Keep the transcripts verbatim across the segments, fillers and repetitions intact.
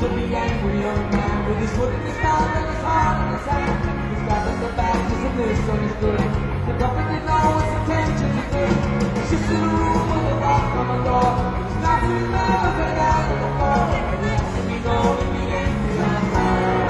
of the angry young man with his foot in his mouth and his heart in his hand. He's grabbing the back just a misunderstood. The puppet didn't know his intention to do. He's just in a room with a lock on the door. He's not to remember the night before. And he has to be known to be angry young man.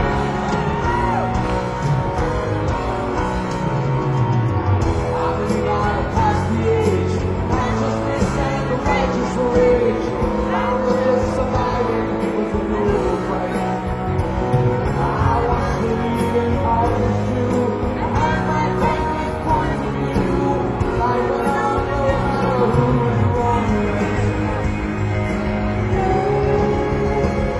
I've been right past the age. Righteousness and the righteous rage. I'm just surviving with a new fight. I want to believe in all is true. And my faith is pointing to you. Like when I know how who's wrong.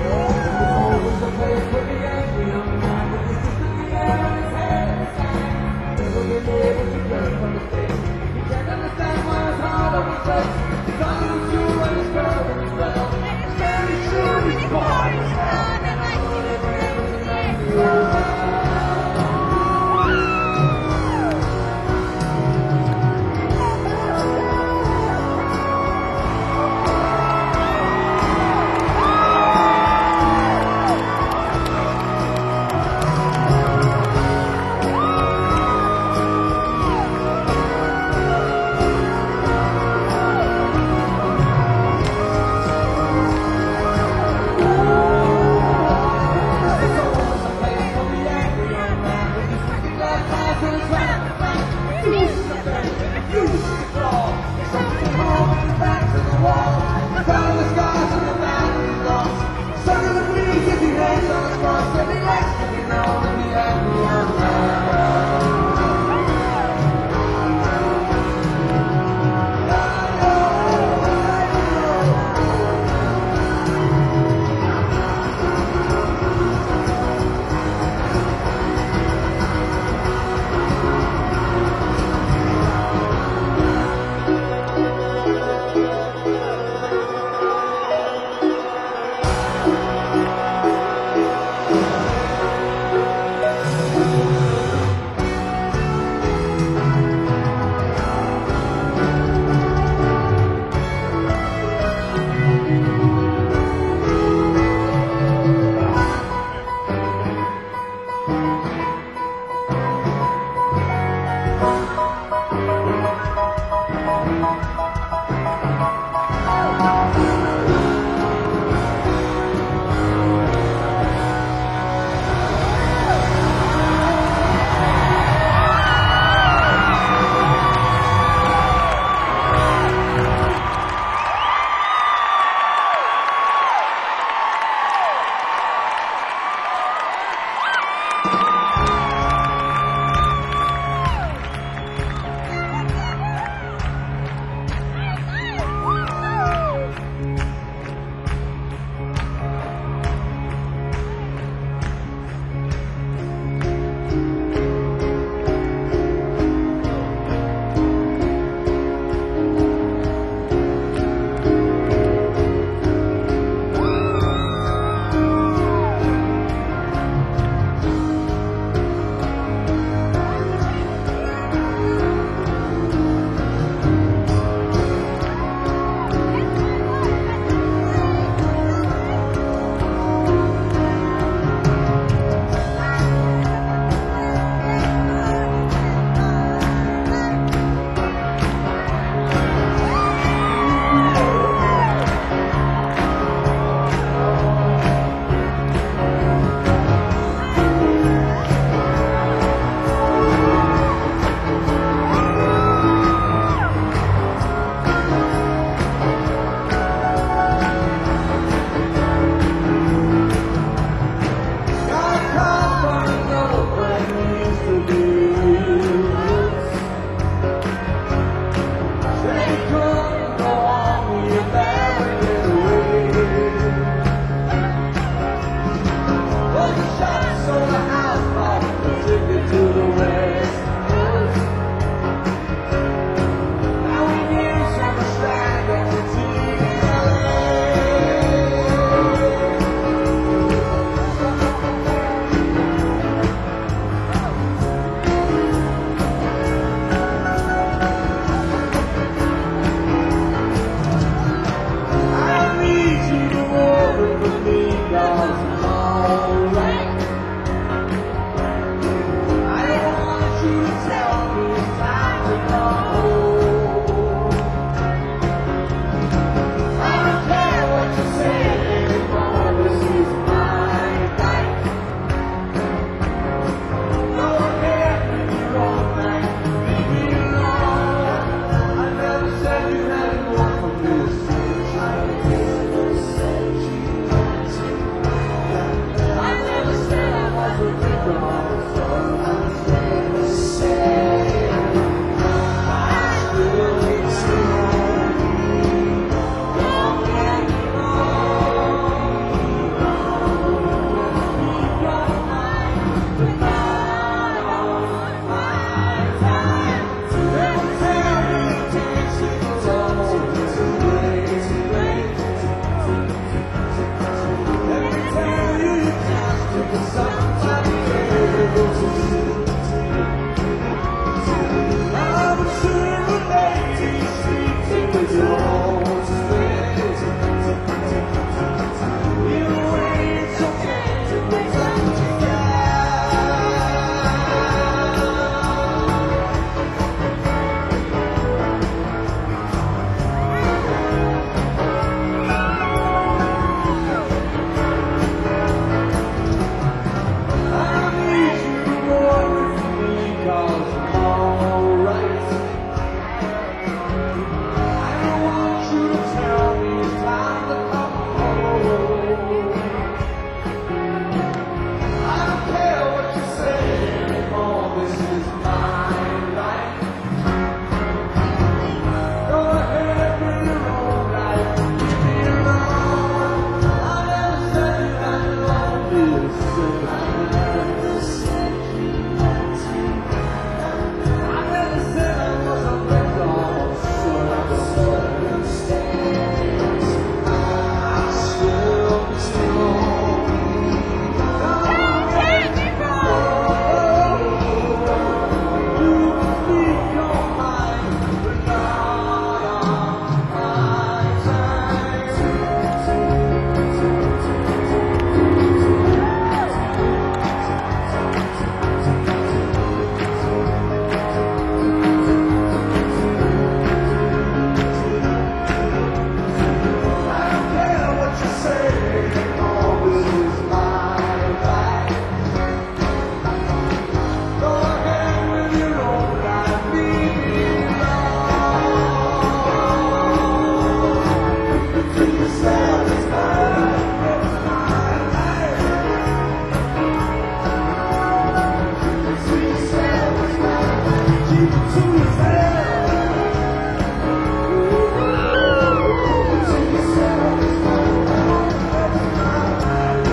'cause I'm alright. I don't want you to tell me it's time to go. I don't care what you say anymore, this is my life. Go ahead with your own life, leave me alone. I never said you had to walk from this. I never said you had to. I never said I was a victim of a storm. I never said I still need to know. Don't get me wrong. Keep your mind, but not on my time. Every time you dance, it's always too late, too late. Every time you dance, it's somebody else. I'm a silver lady, sleeping with your arms raised. Either way, it's okay to be left together. I need you more with me 'cause I'm alright. I don't want you to tell me it's time to come home. I don't care what you say anymore, this is my life. Go ahead with your own life, leave me alone. I never said you had to love me, I never said you had to. I never said I was a victim of circumstance. I still be strong. Don't take me wrong. You can speak your mind, but not on my time. I don't care what you say anymore, this is my life. Go ahead with your own life, leave me alone. Keep it to yourself, it's my life, it's my life. Keep it to yourself, it's my life. Keep it to yourself. Keep it to yourself, it's my life, it's my life.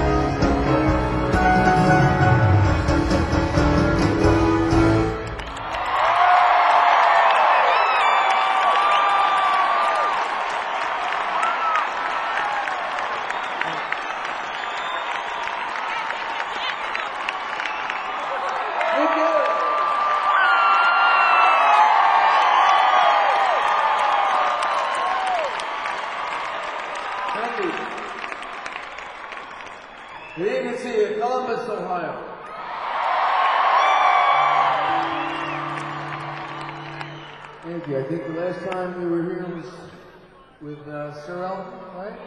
Thank you. Thank you. Good evening to you, Columbus, Ohio. Thank you. I think the last time we were here was with uh, Sorrel, right?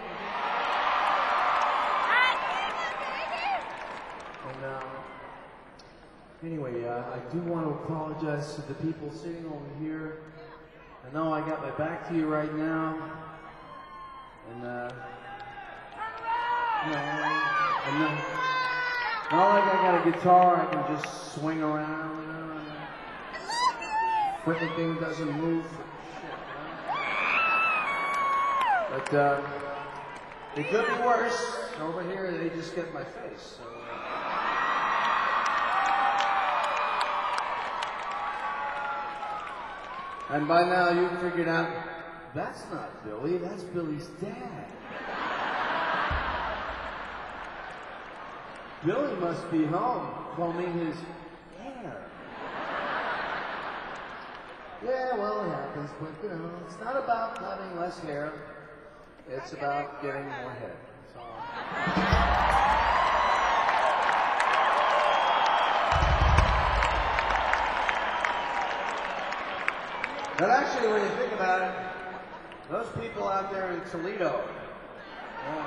And uh, anyway, uh, I do want to apologize to the people sitting over here. I know I got my back to you right now, and uh, you know, I'm not, not like I got a guitar I can just swing around. You know, and the freaking thing doesn't move for shit. You know? But uh, it could be worse. Over here, they just get my face. So. And by now you've figured out, that's not Billy, that's Billy's dad. Billy must be home combing his hair. Yeah, well, it happens, but you know, it's not about having less hair. It's about getting more hair. That's all. But actually, when you think about it, those people out there in Toledo, uh,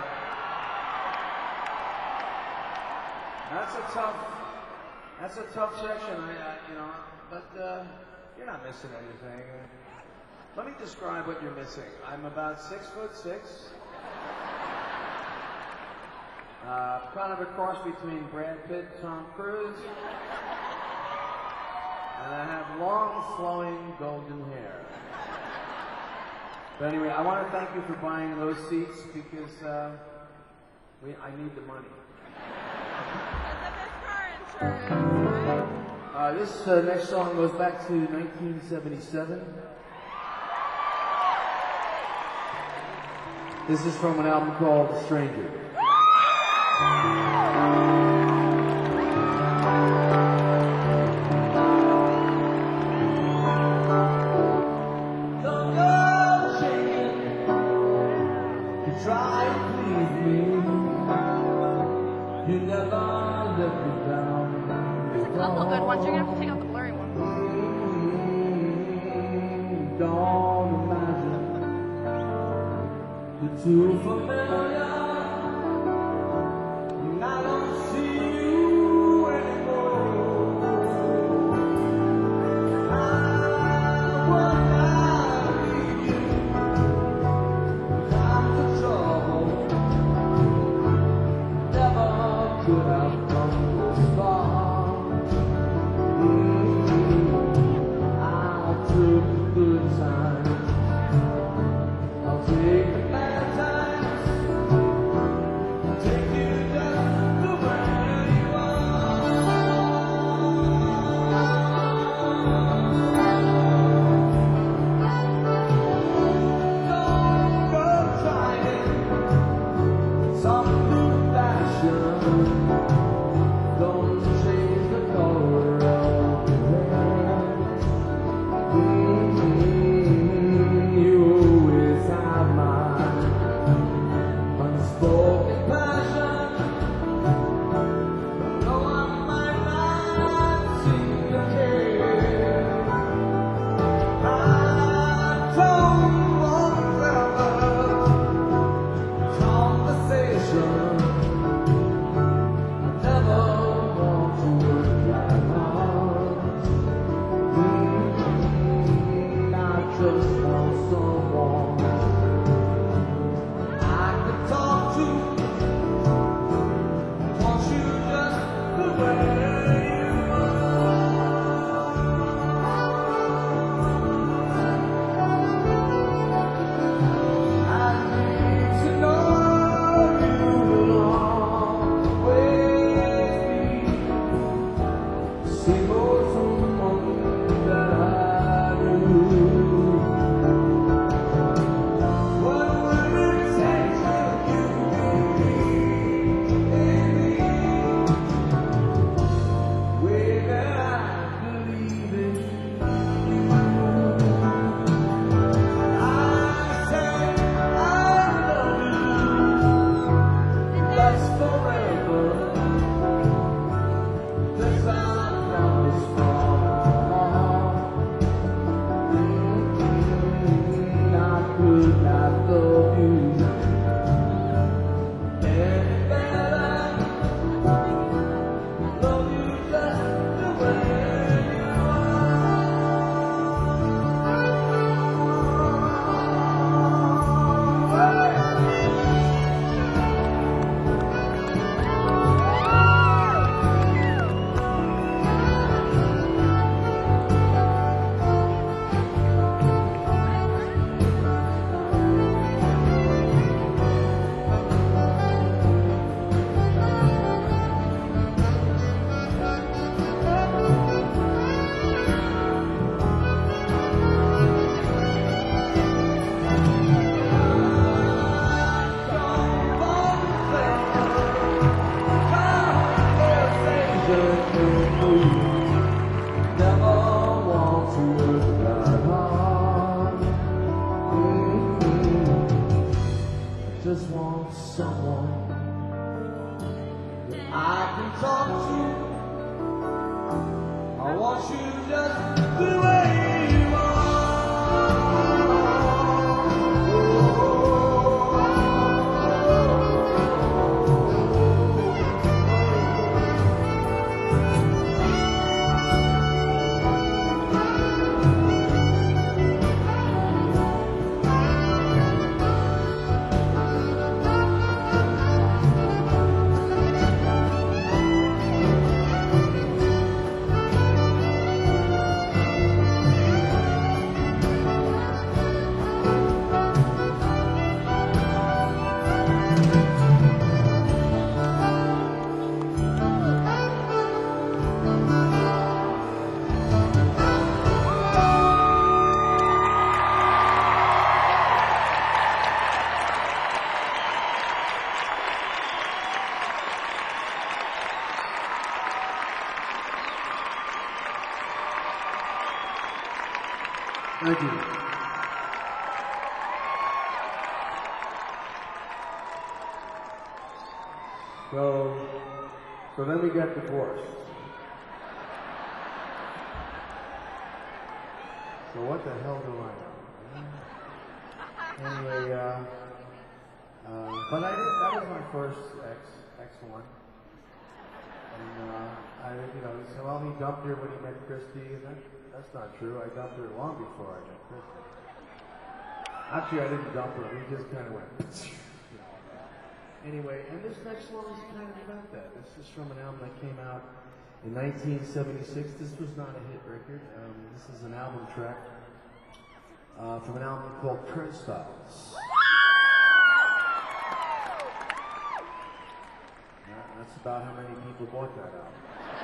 that's a tough, that's a tough section. I, I you know, but uh, you're not missing anything. Let me describe what you're missing. I'm about six foot six. Uh, kind of a cross between Brad Pitt and Tom Cruise. And I have long, flowing, golden hair. But anyway, I want to thank you for buying those seats because uh, we, I need the money. Uh, this uh, next song goes back to nineteen seventy-seven. This is from an album called Stranger. That's all good ones. You're gonna have to take out the blurry ones. Don't imagine the too familiar. And I don't see you anymore. I would not leave you. Times of trouble. Never could have come this far. Just want someone that I can talk to. I want you just the way you are. Thank you. So, so then we got divorced. So what the hell do I know? Anyway, uh, uh, but I did, that was my first ex, ex one. And, uh, I, you know, he said, well, he dumped her when he met Christy, and that, that's not true. I dumped her long before I met Christy. Actually, I didn't dump her. We just kind of went, you know. Anyway, and this next one is kind of about that. This is from an album that came out in nineteen seventy-six. This was not a hit record. Um, this is an album track uh, from an album called Turnstiles. Yeah, that's about how many people bought that album.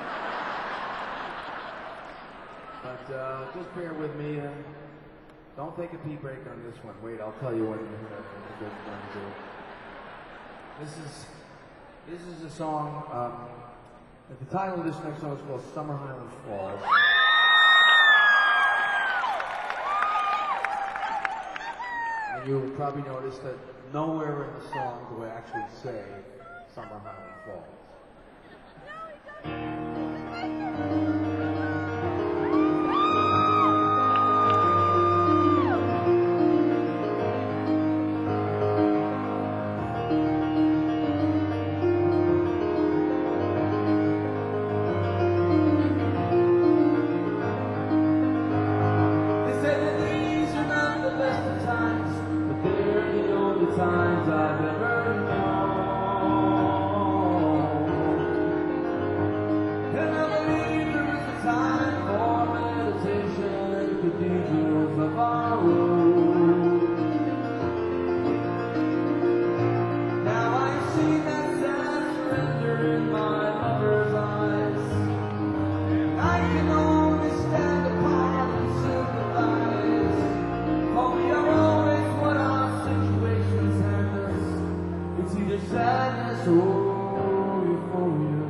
But uh, just bear with me and don't take a pee break on this one. Wait, I'll tell you what you're going to do. This is this is a song. Um, the title of this next song is called Summer Highland Falls. And you'll probably notice that nowhere in the song do I actually say Summer Highland Falls. Times I've ever known, and I believe there is a time for meditation in the cathedrals of our own. Now I see that sad surrender in my lover's eyes, and I can only stand apart and sympathize, for we are always what our situation. It's either sadness or euphoria.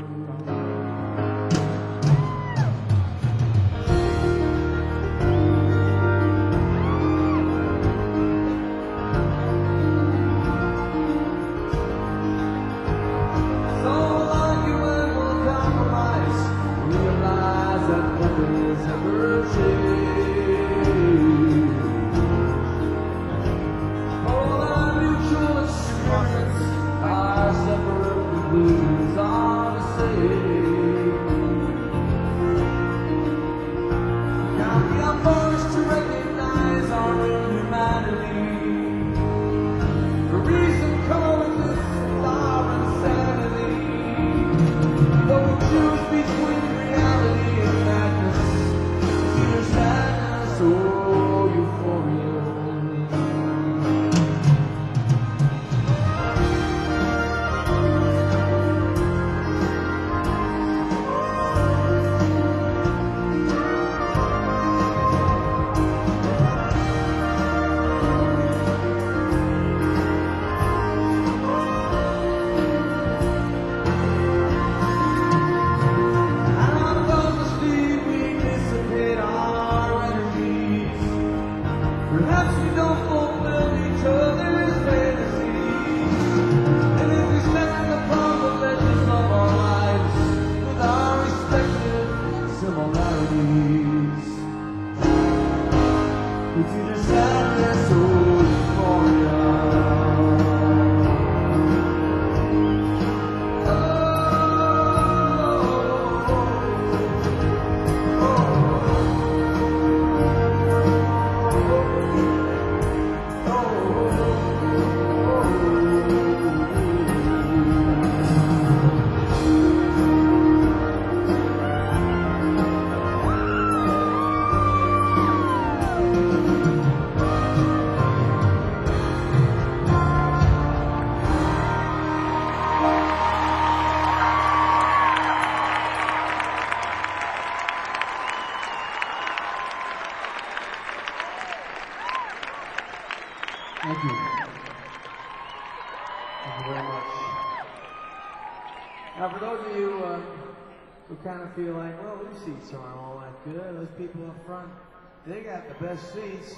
So argument will compromise, realize that nothing is ever changed. Our separate conclusions are the same. Now we are forced to recognize our inhumanity. The reason coexists with our insanity. Though we choose between reality and madness, it's either sadness or euphoria. Perhaps we don't fulfill each other's fantasies, and if we stand upon the ledges of our lives with our respective similarities, it's either sadness or euphoria. Thank you. Thank you very much. Now, for those of you uh, who kind of feel like, well, these seats aren't all that good, those people up front, They got the best seats.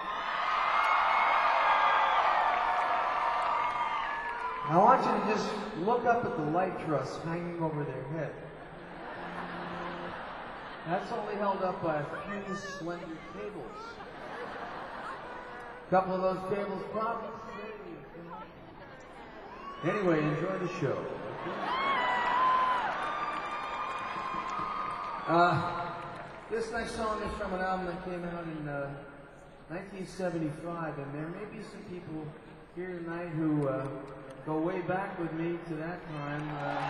I want you to just look up at the light truss hanging over their head. That's only held up by a few slender cables. A couple of those cables probably. Anyway, enjoy the show. Uh, this next song is from an album that came out in uh, nineteen seventy-five, and there may be some people here tonight who uh, go way back with me to that time. Uh,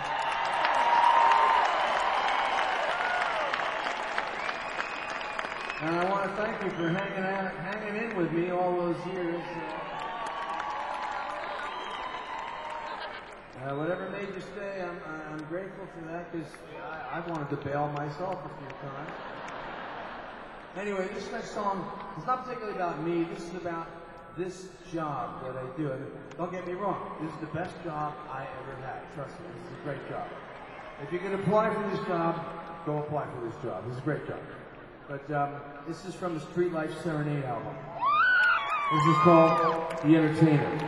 and I want to thank you for hanging out, hanging in with me all those years. Uh, Uh, whatever made you stay, I'm, I'm grateful for that, because I, I wanted to bail myself a few times. Anyway, this next song is not particularly about me. This is about this job that I do. And don't get me wrong, this is the best job I ever had. Trust me, this is a great job. If you can apply for this job, go apply for this job. This is a great job. But um, this is from the Street Life Serenade album. This is called The Entertainer.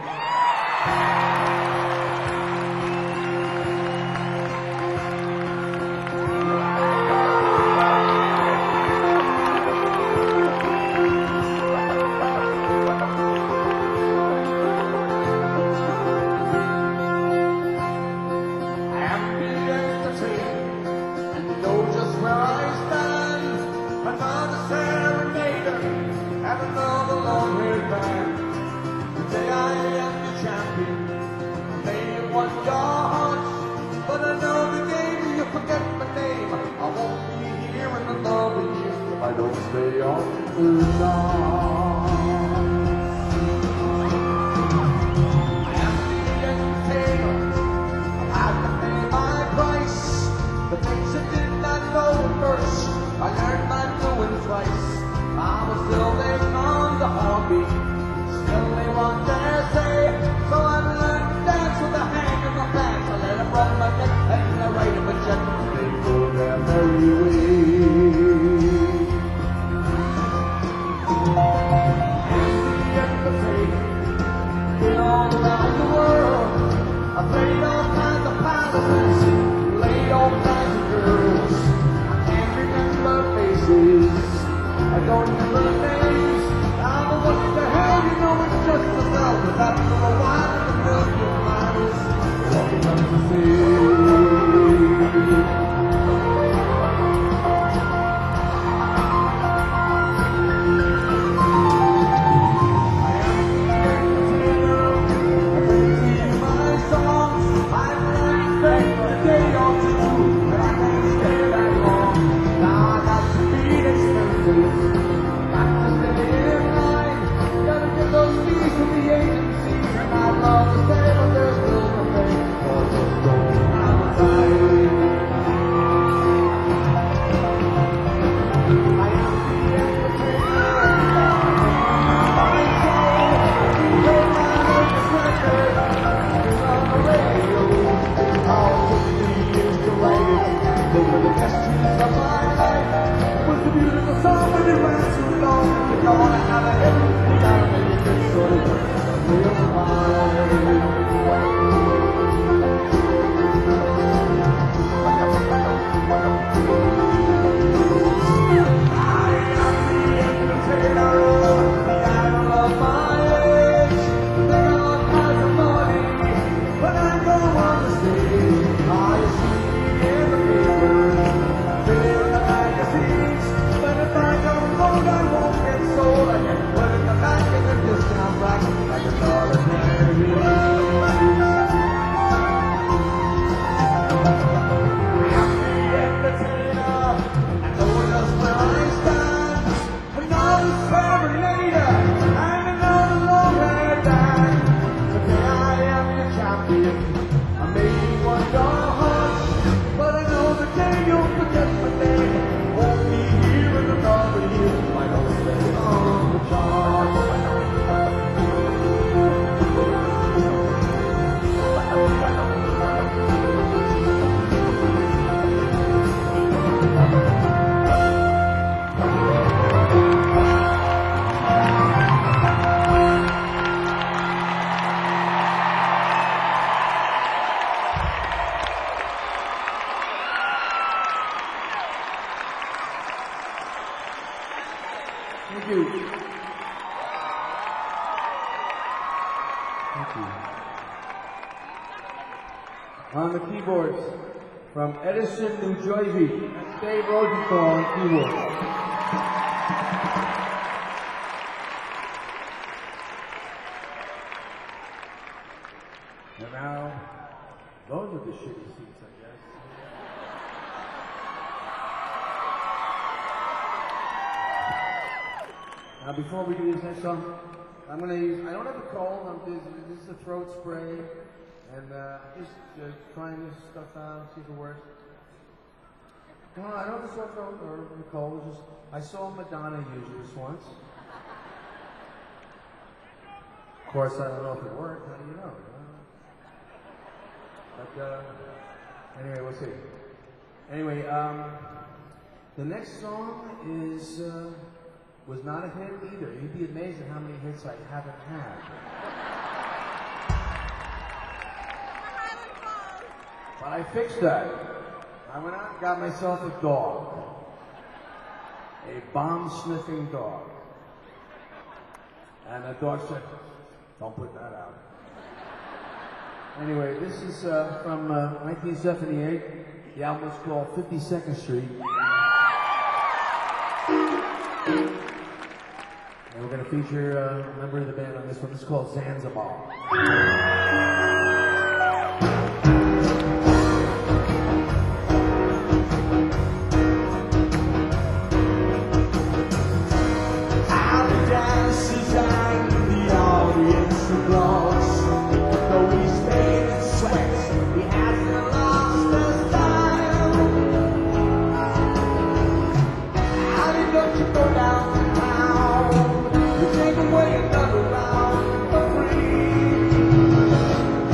I don't stay on the line. I am the entertainer. I've had to pay my price. The things I did not know first, I learned by doing twice. I was still they come to haunt me. Still they want their say. So I learned to dance with a hand in my pants. I let them rub my neck and I write them a check. They go their merry way. Been all around the world. I played all kinds of palaces, played all kinds of girls. I can't remember faces, I don't remember names. Ah, but what the hell, you know it's just myself. But after a while, the million miles, walking up the sea. But if I don't hold, I won't get sold. I get you. Thank you. On the keyboards, from Edison, New Jersey, that's Dave Rosenthal on keyboards. And now, those are the shitty seats, I guess. Now, before we do this next song, I'm going to use, I don't have a cold, I'm, this, this is a throat spray, and uh, just uh, trying this stuff out, see if it works. No, I don't have a sore throat or a cold, it's just, I saw Madonna use this once. Of course, I don't know if it worked, how do you know? But, uh, anyway, we'll see. Anyway, um, the next song is, uh, was not a hit either. You'd be amazed at how many hits I haven't had. But I fixed that. I went out and got myself a dog. A bomb-sniffing dog. And the dog said, don't put that out. Anyway, this is uh, from uh, nineteen seventy-eight. The album was called fifty-second Street. And we're going to feature uh, a member of the band on this one. This is called Zanzibar. How the dancers and the audience applauds. Though he's made in sweat, he hasn't lost his style. How did don't you go downtown? You take away another round for free.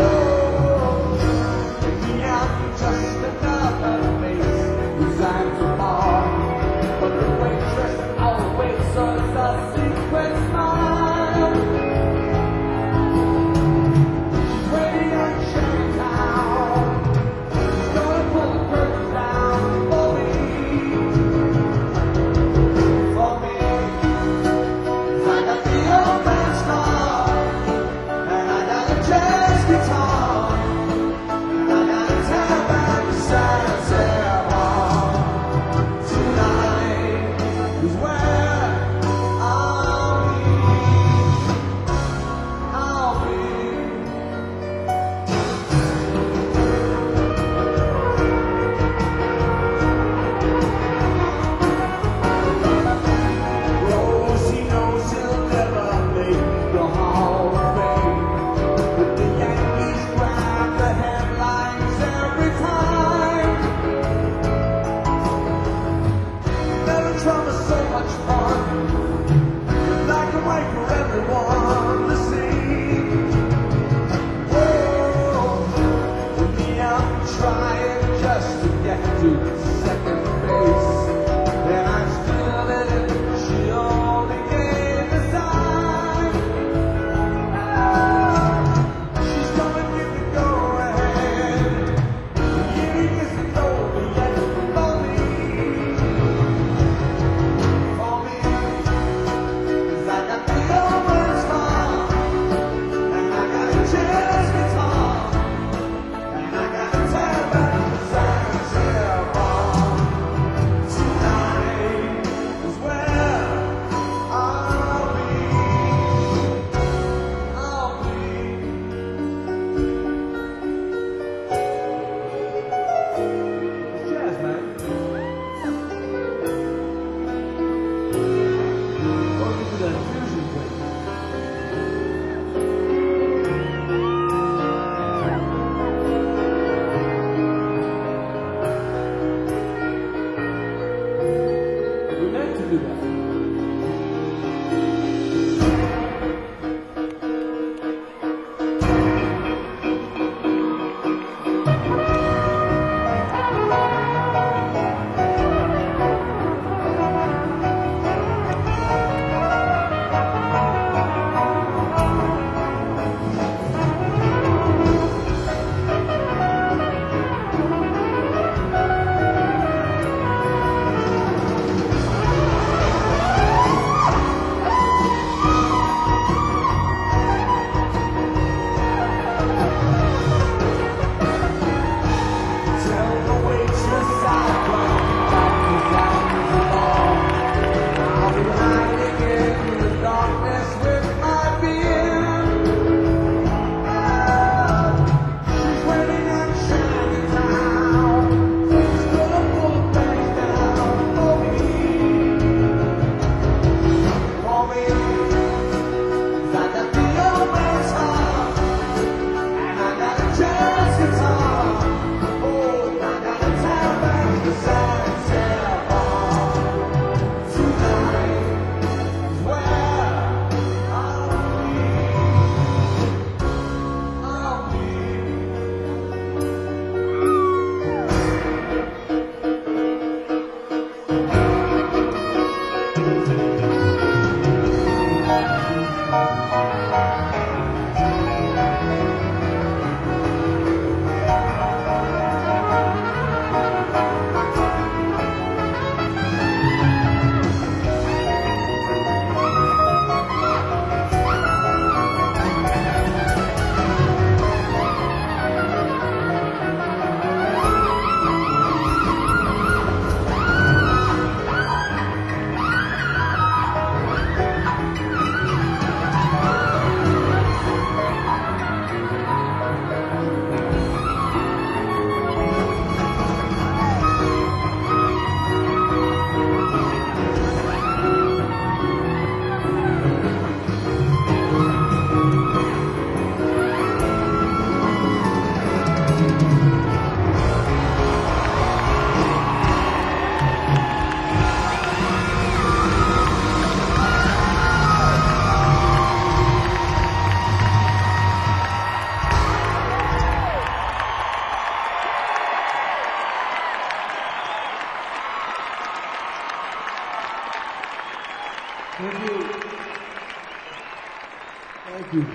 Thank you. Thank you.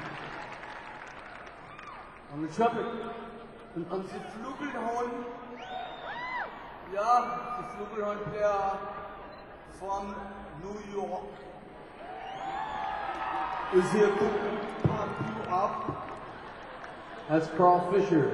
On the trumpet, on, on the flugelhorn. Yeah, the flugelhorn player from New York is here to pump you up. That's Carl Fisher.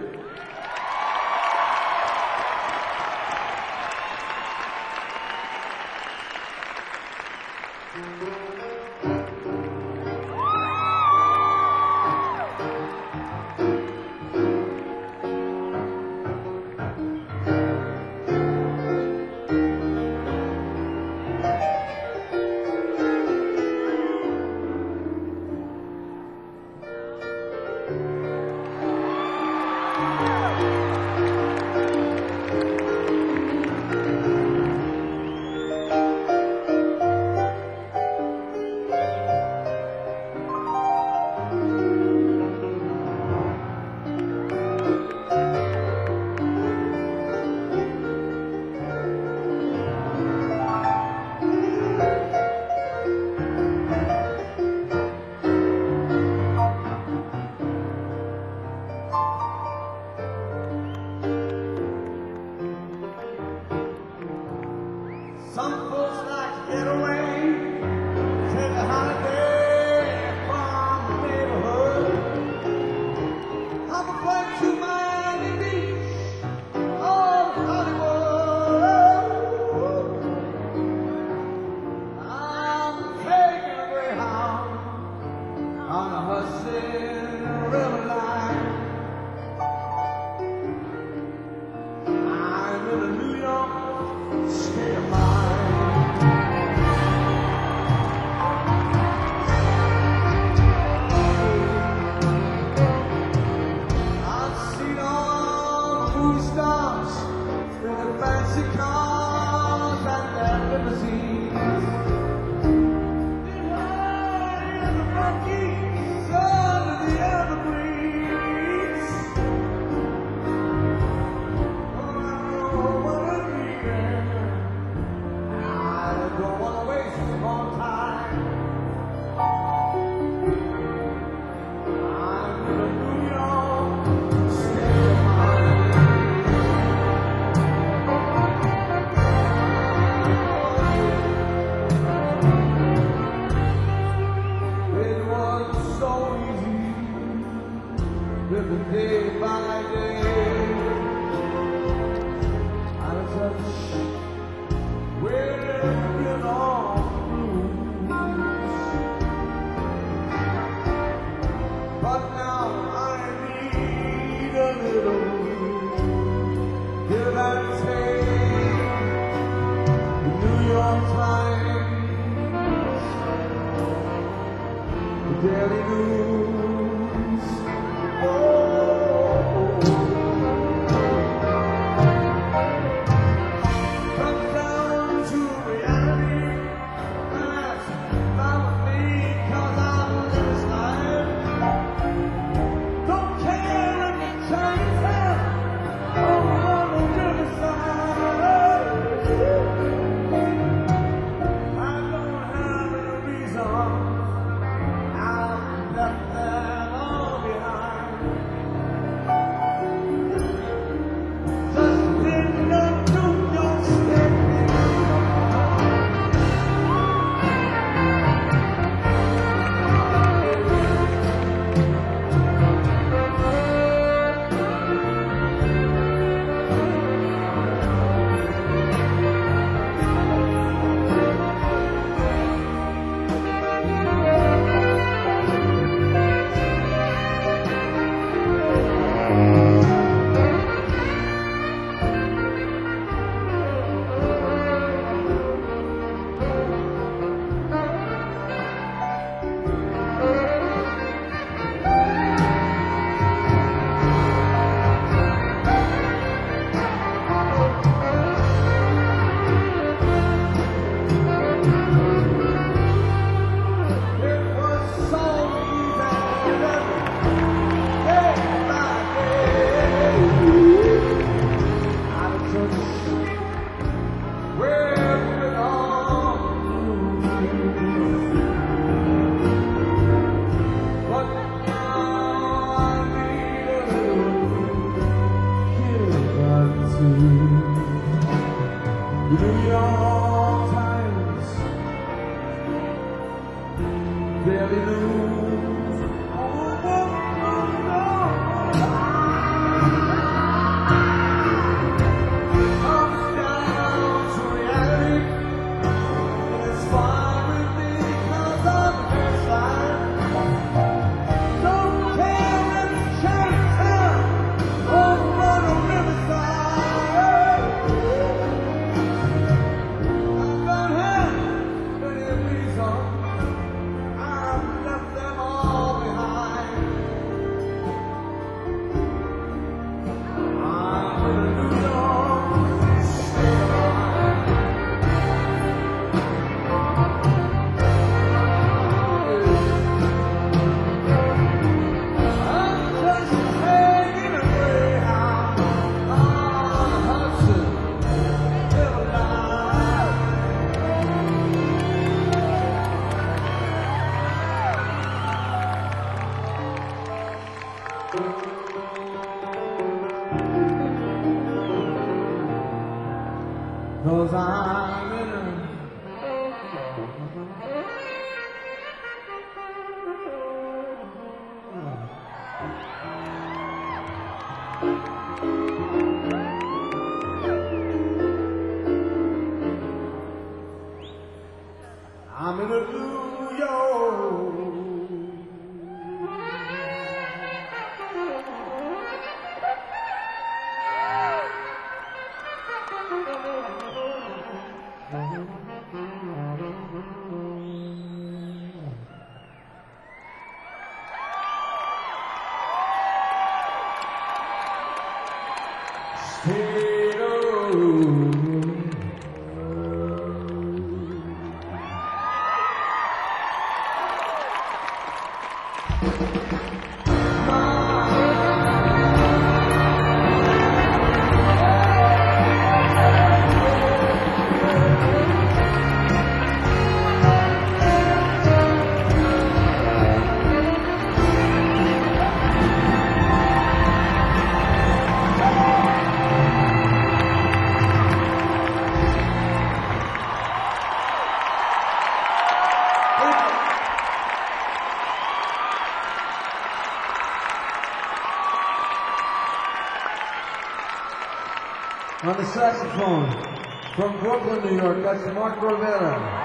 Some folks like to get away, take a holiday from the neighborhood. I'm afraid to Miami Beach, oh Hollywood. I'm taking a Greyhound on a Hudson River line. I'm in a New York state of mind. Fancy cars and their limousines. Behind in the Rockies, under the evergreens. Oh, I don't wanna be there. I don't wanna waste more time. I'm in a New York state of mind. Living day by day, out of touch with all the blues. But now I need a little give and take. The New York Times, the Daily News. Left The New York Times barely lose. Oh, oh, oh, no. Comes down to reality, and it's fine with me 'cause I'm the best life. Don't care if it's Chinatown or on a riverside. I've got hell, but it reason I've left them all behind. I'm in a New York state of mind. I'm just hanging a Greyhound on the Hudson River line. Cause I'm in a I'm in a New York. State of on the saxophone from Brooklyn, New York, that's Mark Rivera.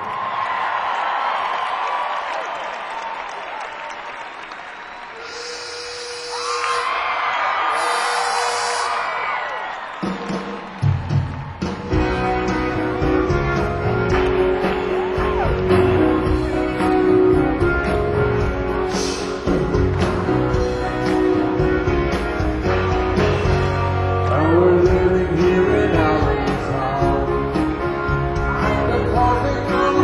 And we're living here in Allentown. I'm the causing of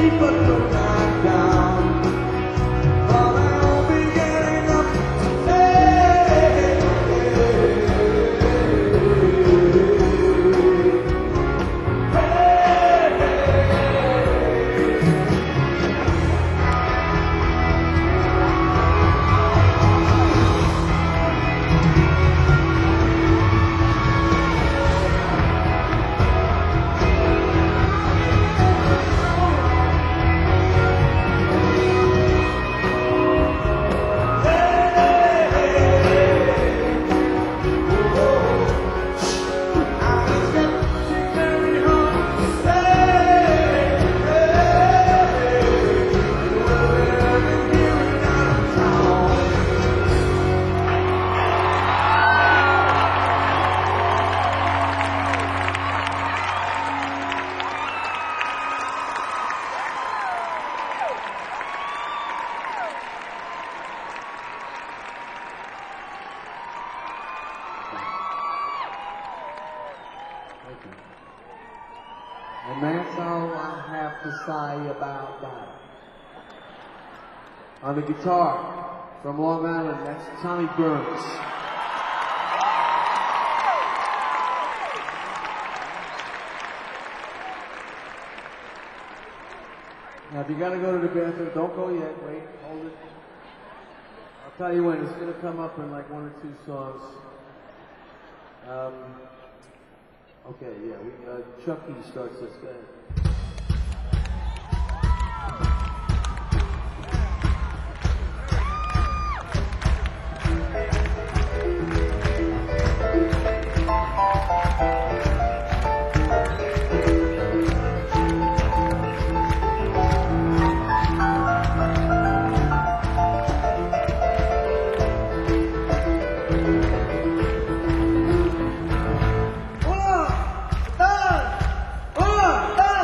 see but no back down. But I'll be getting up today. And that's all I have to say about that. On the guitar, from Long Island, that's Tommy Burns. Now, if you gotta go to the bathroom, don't go yet. Wait, hold it. I'll tell you when. It's gonna come up in like one or two songs. Um, okay, yeah. We, uh, Chucky starts this guy. One, two, one, two.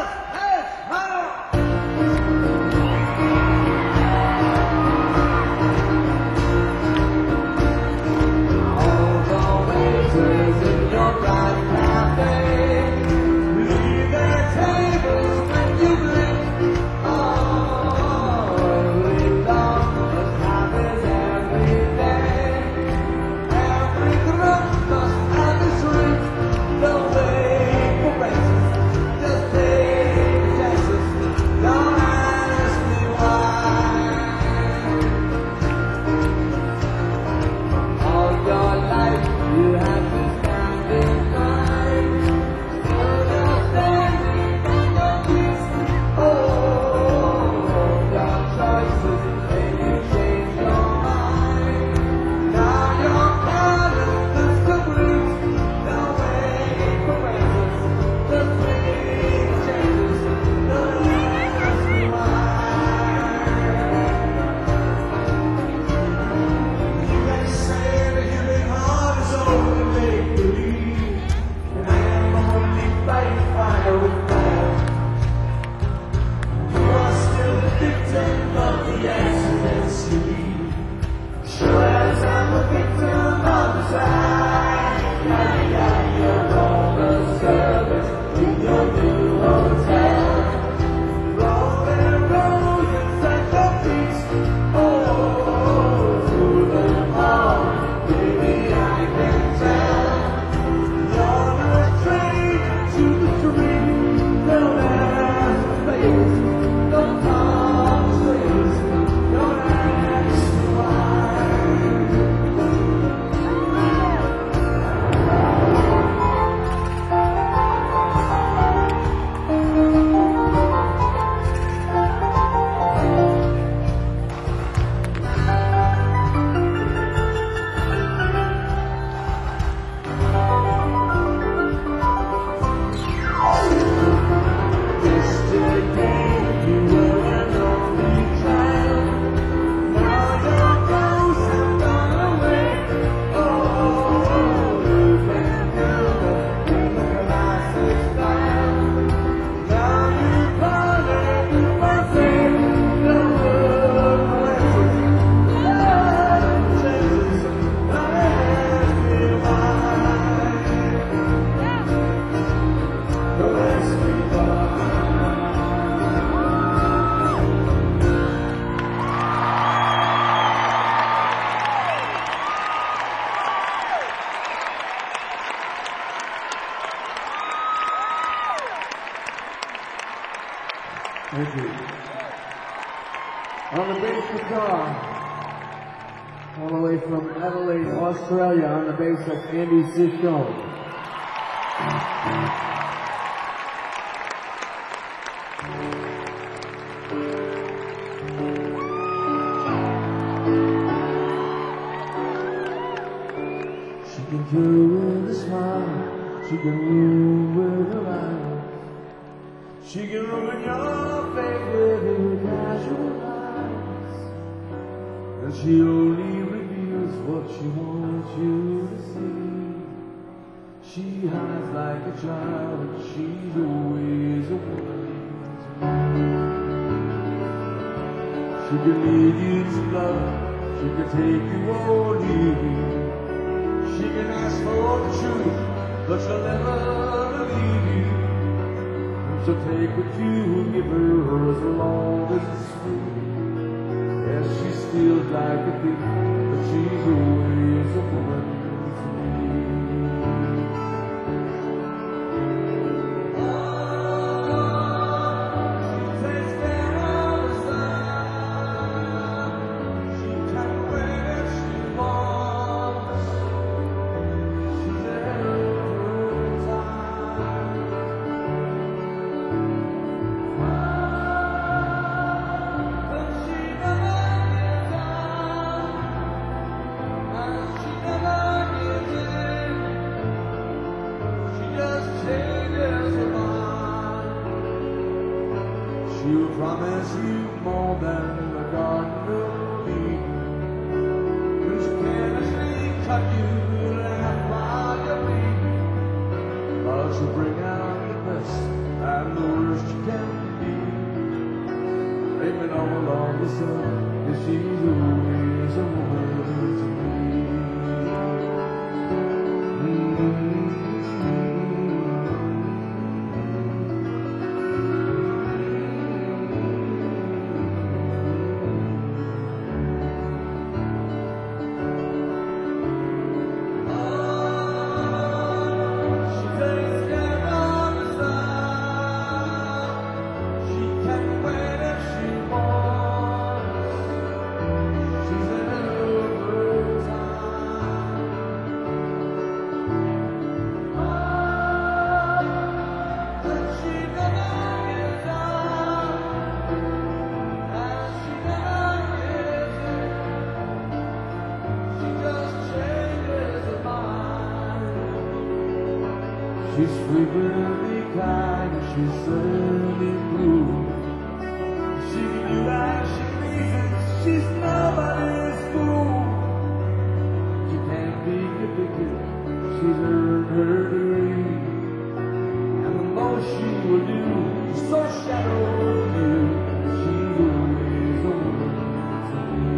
On the bass guitar, all the way from Adelaide, Australia, on the bass, that's Andy Sichone. She can kill with a smile, she can woo with her eyes, she can ruin your faith with her casual eyes, and she only reveals what she wants you to see. She hides like a child, and she's always a woman to me. She can lead you to love, she can take you or leave you. She can ask for the truth, but she'll never believe you. So take what you give her as long as it's free. Yes, she steals like a thief, but she's always a woman to me. Oh, she takes care of herself. She can wait if she wants. She's every time. But she never gives up, and she never gives in. She just changes her mind. She'll promise you more than the Garden of Eden. And she can actually cut you laugh while you're bleeding. But she'll bring out the best and the worst you can be. Blame it all on the sun, 'cause she's always a woman to me. She takes care of herself. She can wait if she wants. She's every time. But she never gives up, and she never gives in. She just changes her mind. She's frequently kind and she's certainly blue. She can do as she pleases, she's nobody's fool. She can't be convicted, she's earned her degree. And the most she will do is so shadow you. She's always a woman to me.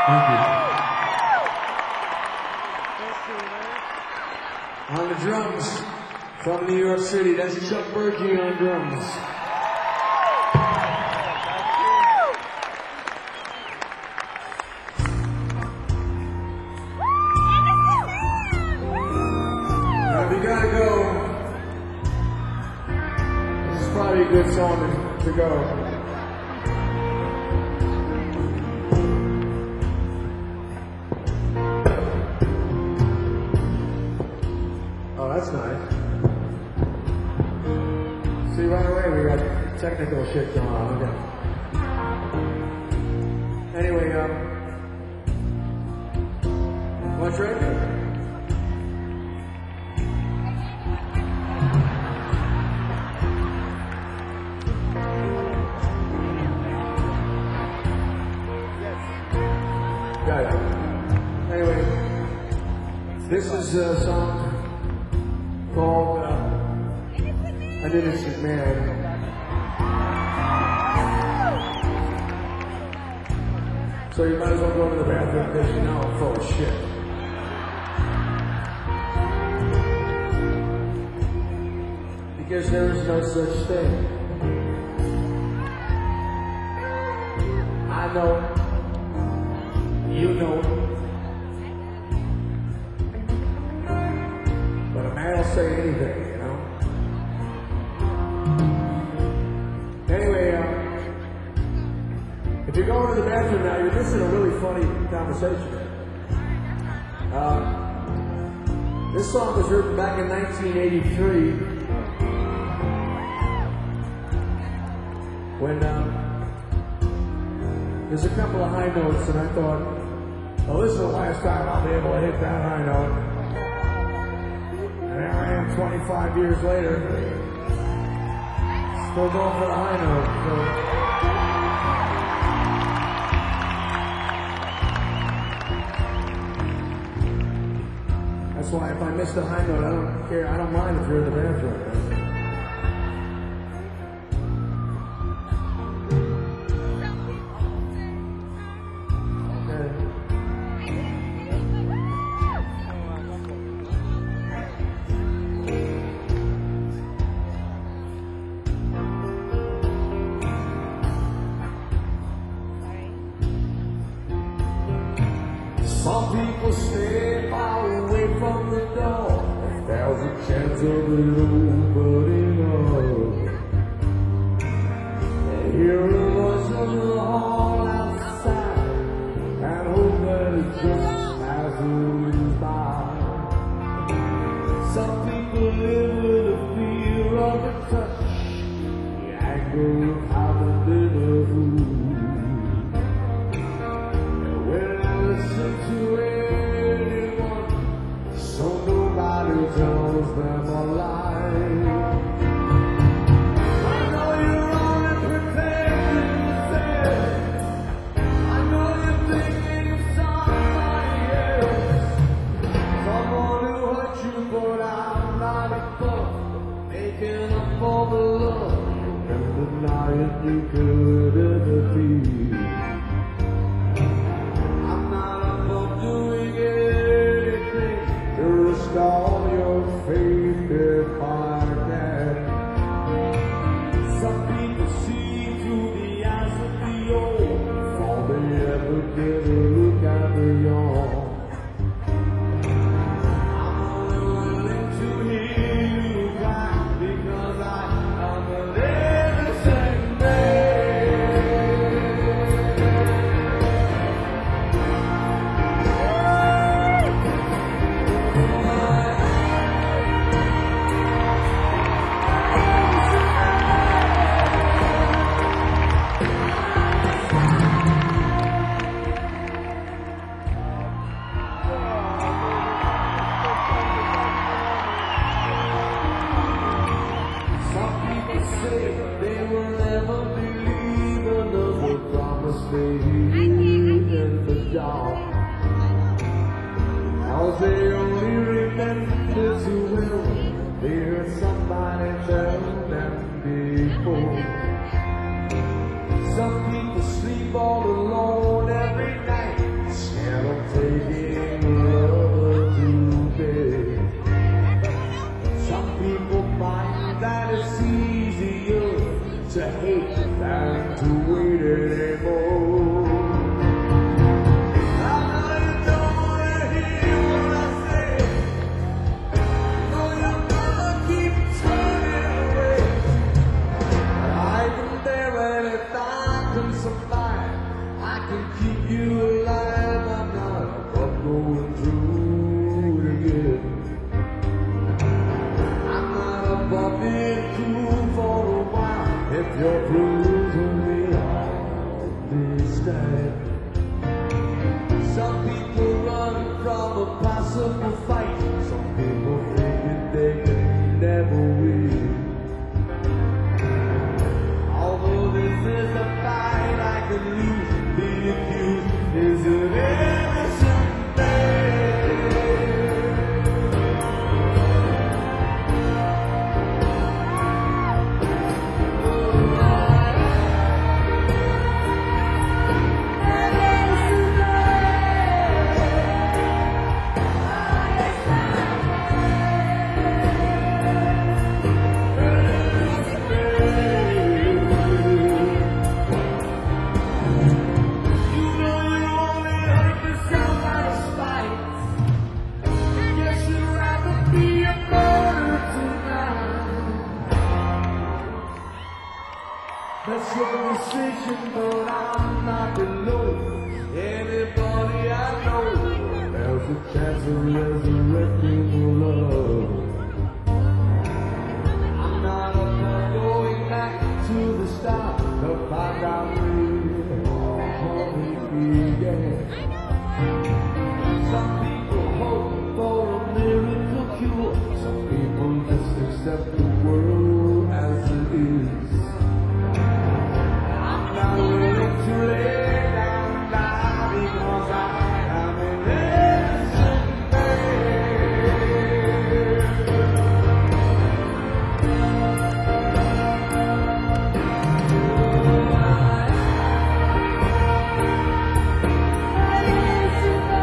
Thank you. On the drums, from New York City, that's Chuck Berkey on drums. Now, if you gotta go, this is probably a good song to, to go. Oh, that's nice. See, right away we got technical shit going on. Okay. Anyway, um, what's right there? Yeah, yeah. Anyway, this is a song called uh, An Innocent Man. So you might as well go to the bathroom because you know I'm full of shit. Because there is no such thing. I know. You know. But a man will say anything, you know? Anyway, uh, if you're going to the bathroom now, you're missing a really funny conversation. Uh, this song was written back in nineteen eighty-three when um, there's a couple of high notes, and I thought, well, this is the last time I'll be able to hit that high note. And here I am twenty-five years later, still going for the high note. So. That's why if I miss the high note, I don't care. I don't mind if you're in the bathroom. Right? Some people stay far away from the door. There's a chance of it opening up. They hear a voice in the hall outside and hope that it just passes by. Some people live with the fear of the touch, the anger of how the dinner food. Listen to anyone, so nobody tells them a lie. I know you're only pretending yourself. I know you're thinking of somebody else, someone who hurt you, but I'm not a fuck, making up for the love and denying you could ever be. All your faith if I can. Some people see through the eyes of the old before they ever get a look at the young. I'm only willing to hear you cry because I am an innocent man. stand to wait anymore. I know you don't wanna hear what I say. No, you're gonna keep turning away. But I can bear anything, I can survive. I can keep you alive. I'm not above going through it again. I'm not above being cool for a while. If you're proving me, I'll understand. Some people run from a possible fight. Some people think that they can never win. Although this is a fight I can lose, the accused is an innocent man. You know you only hurt yourself out of spite. Guess you'd rather be a martyr tonight. That's your decision, but I'm not alone. Anybody I know, there's a chance of resurrecting love. I'm not above going back to the start to find out where all began. Some people hope for a miracle cure. Some people just accept the world as it is. I'm not willing to lay down now because I am an innocent man.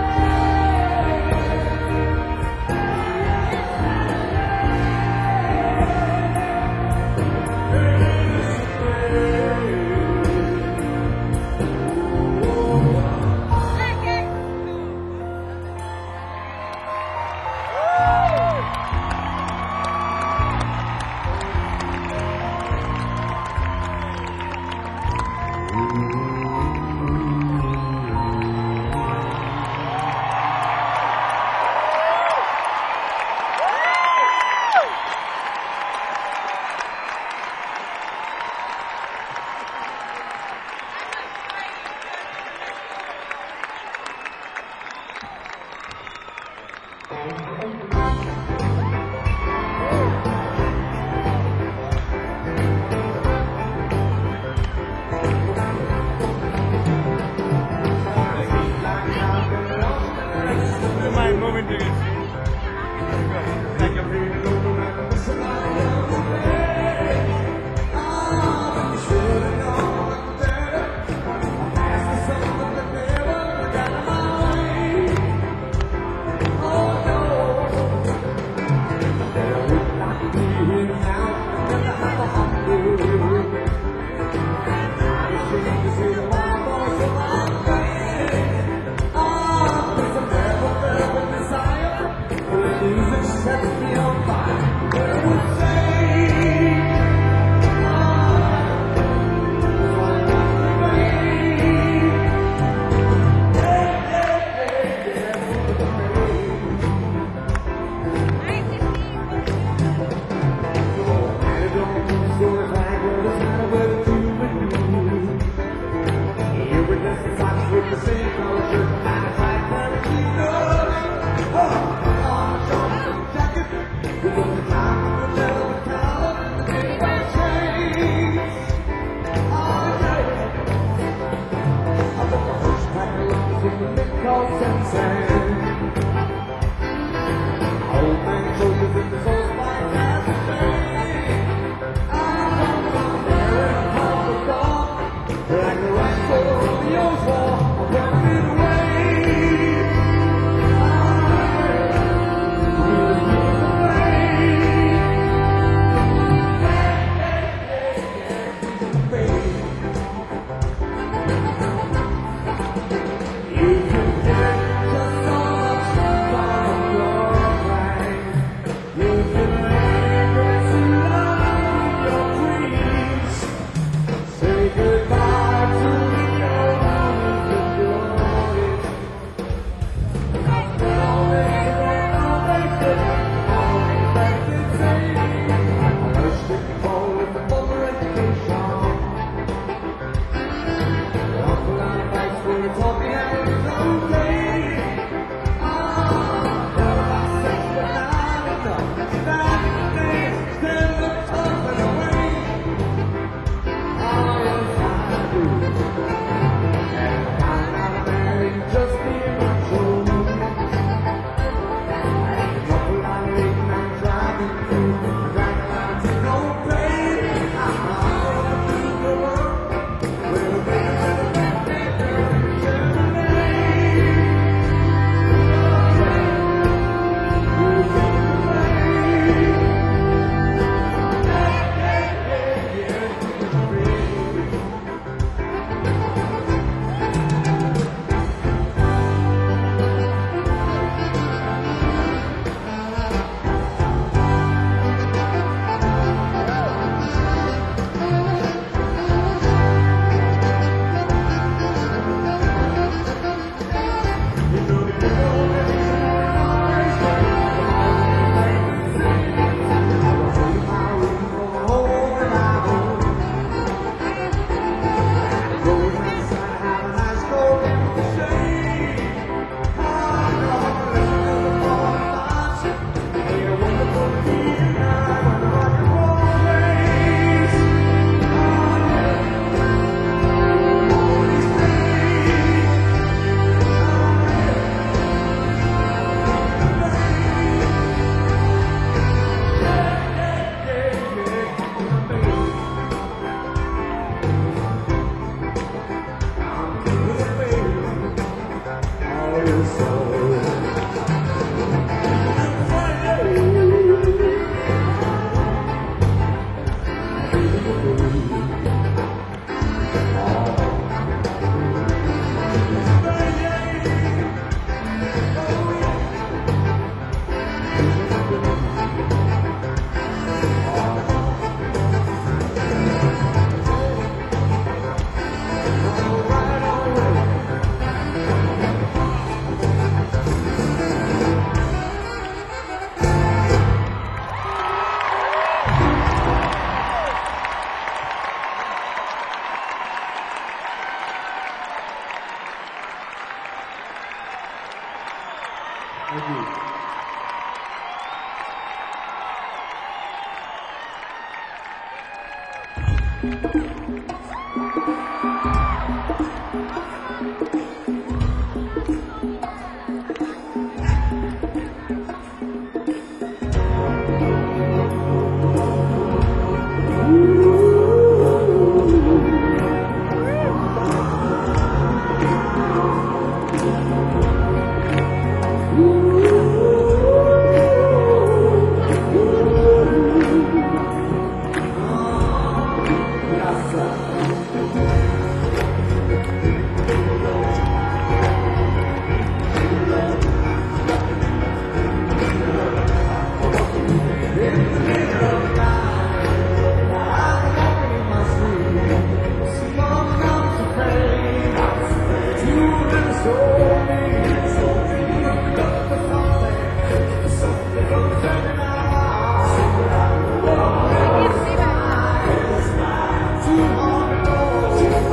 Thank you. I can't see very well.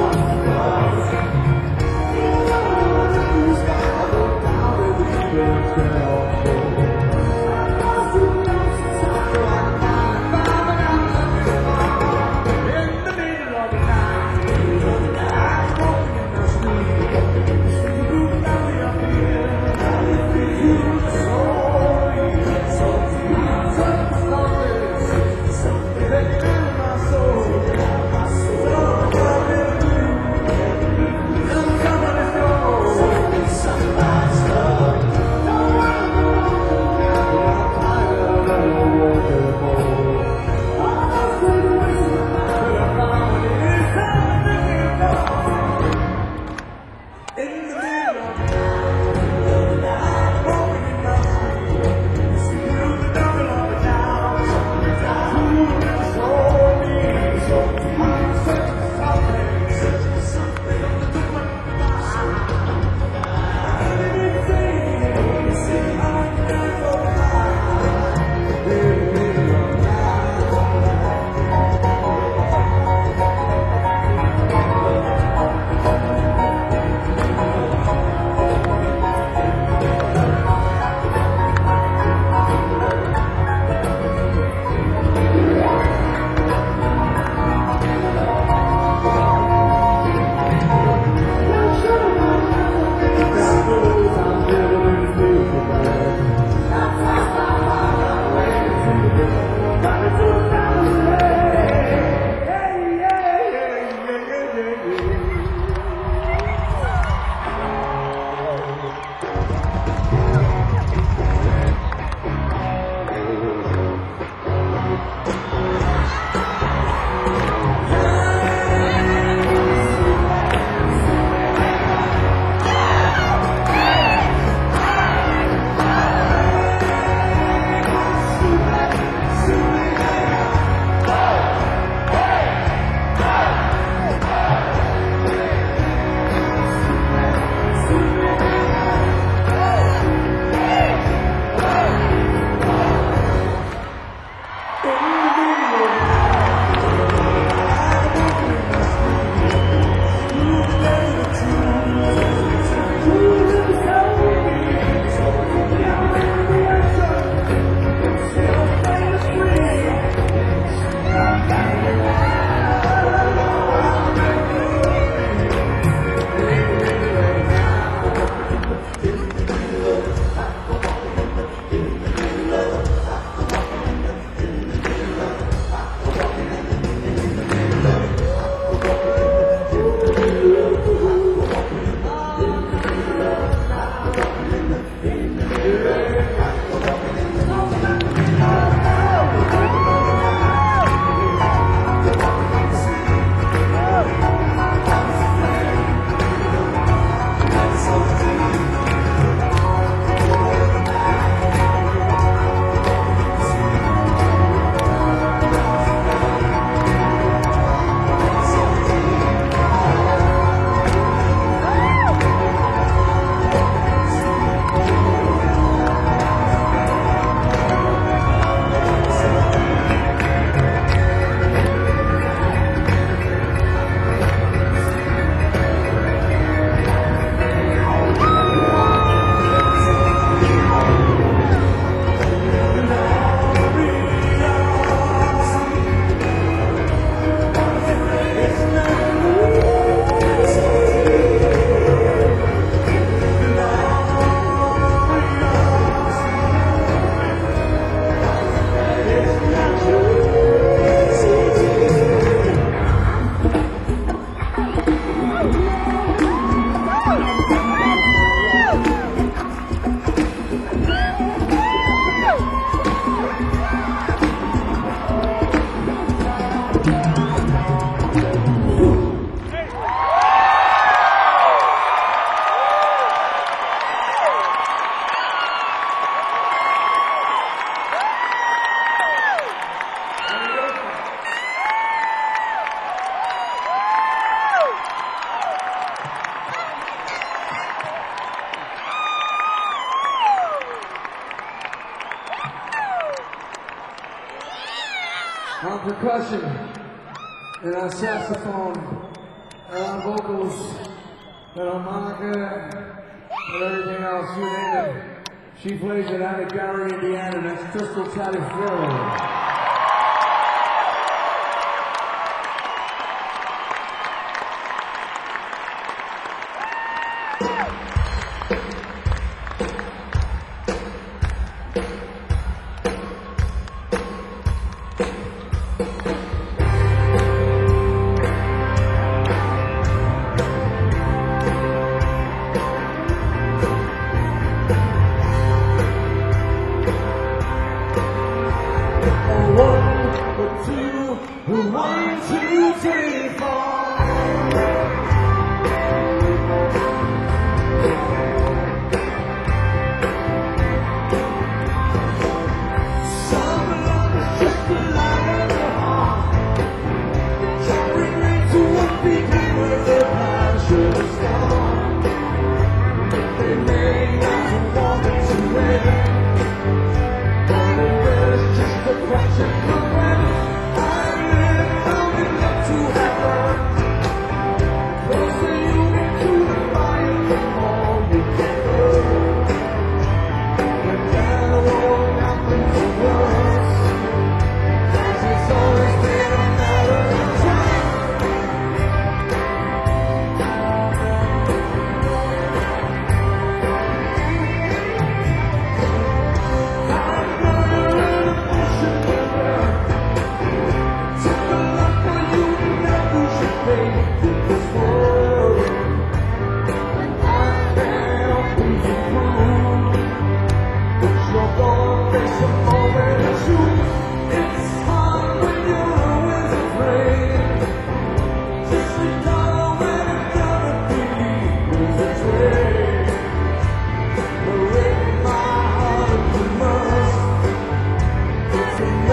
percussion, and on saxophone, and on vocals, and harmonica, and everything else, you name it. She plays it out of Gary, Indiana. That's Crystal Taliaferro. One, two, three, four. Some love is just a lie in the heart. Can't relate to what became of their passion star. They may not want it to end, but it was just a question of when.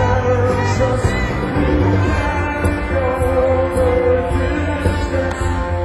Just you can go the distance.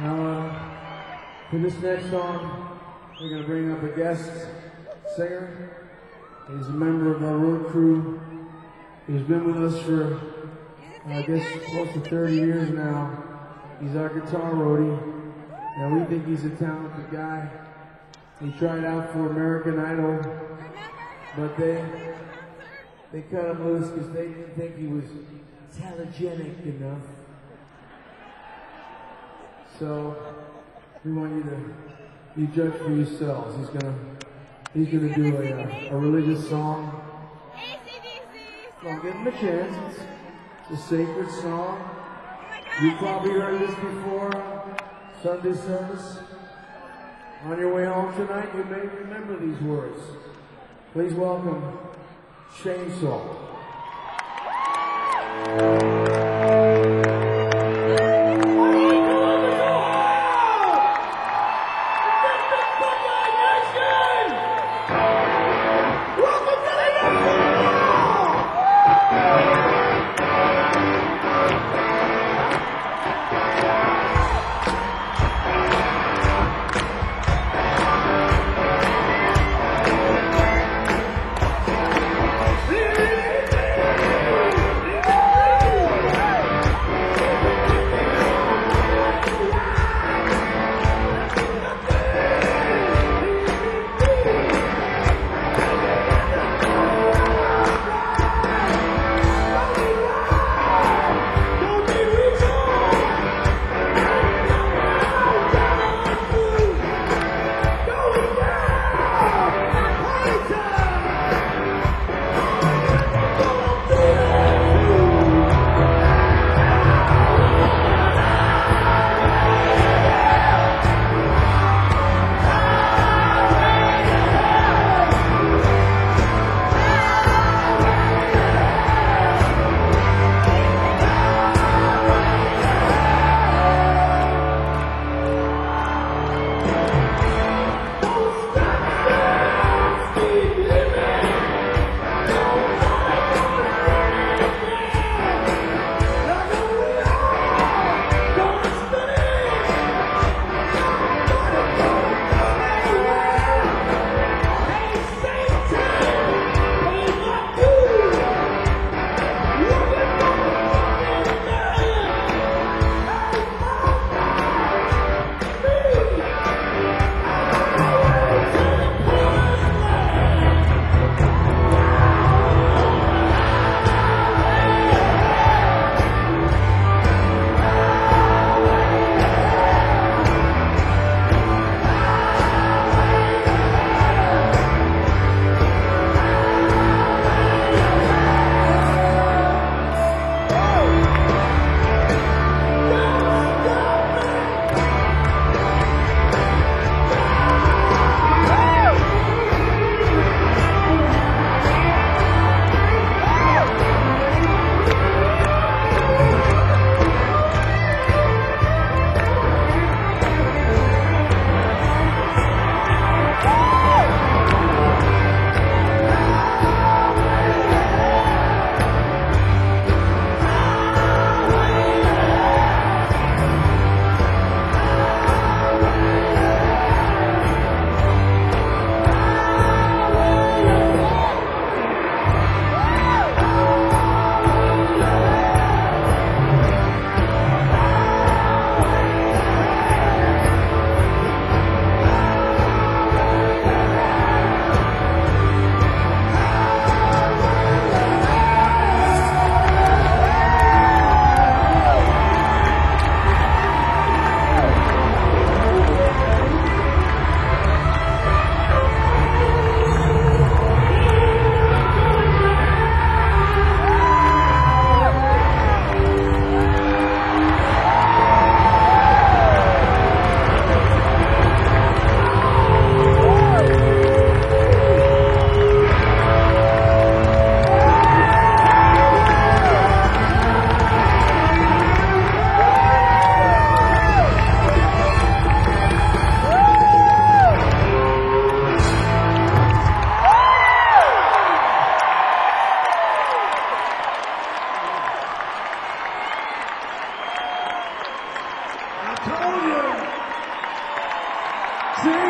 Uh, for this next song, we're going to bring up a guest singer. He's a member of our road crew. He's been with us for, uh, I guess, close to thirty years now. He's our guitar roadie, and we think he's a talented guy. He tried out for American Idol, but they they cut him loose because they didn't think he was telegenic enough. So we want you to you judge for yourselves. He's gonna he's gonna do a, a religious song. Don't give him a chance. It's a sacred song. You've probably heard this before, Sunday service. On your way home tonight, you may remember these words. Please welcome Chainsaw. Living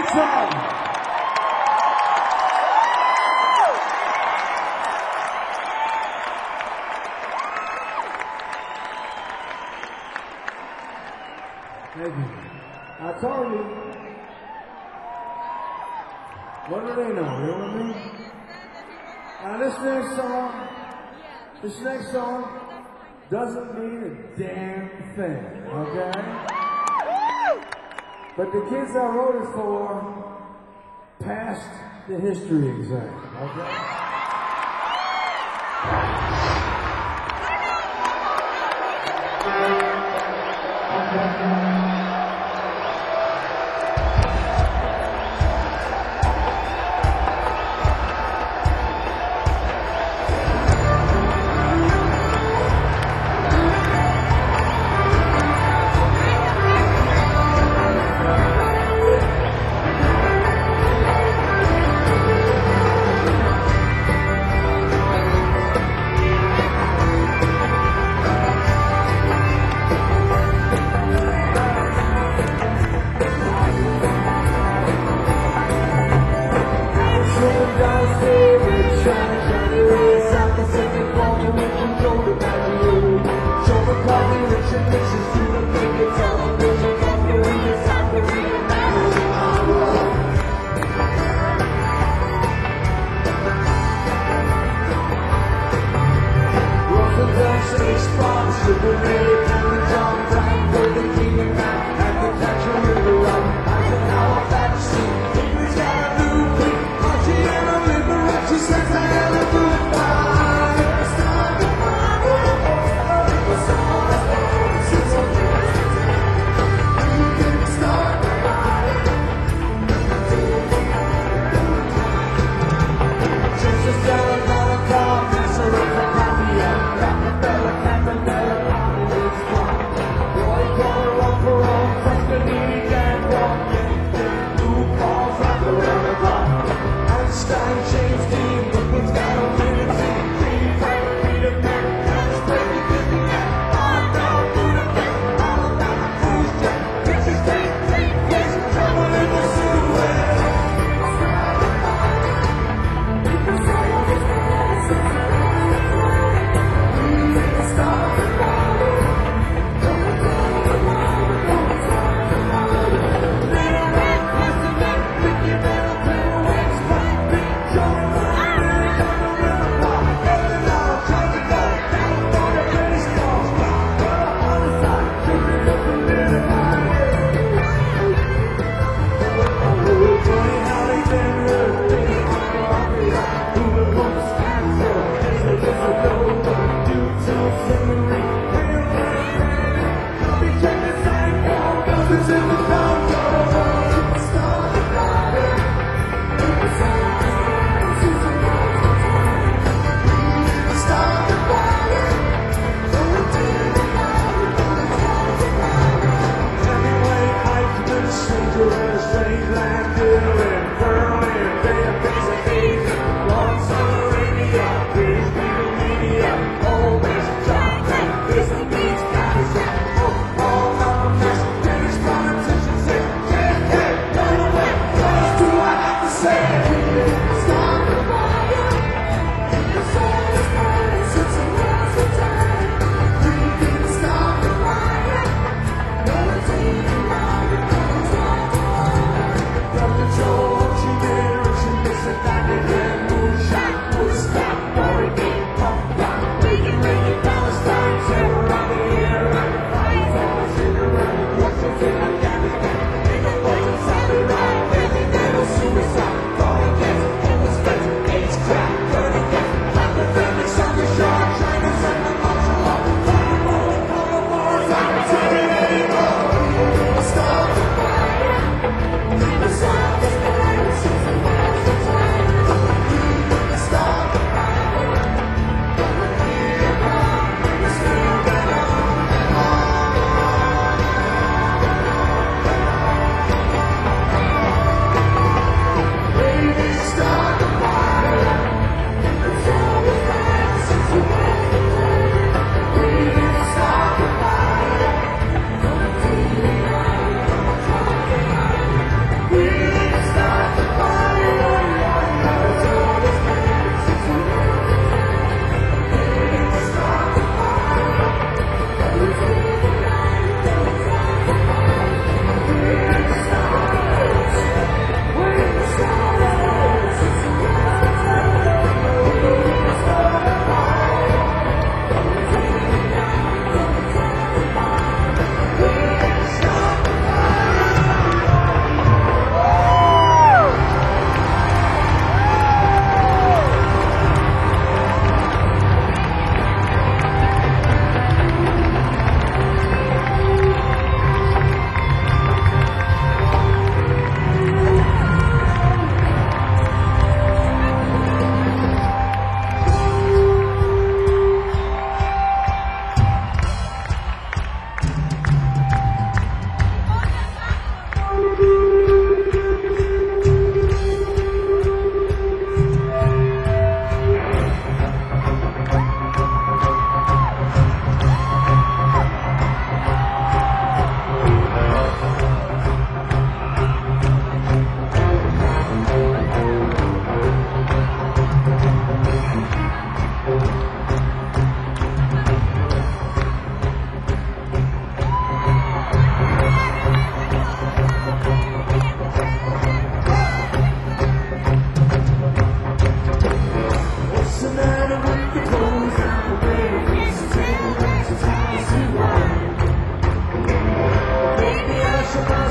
time. Thank you. I told you. What do they know? You know what I mean? Now this next song, this next song doesn't mean a damn thing, okay? But the kids I wrote it for passed the history exam, okay?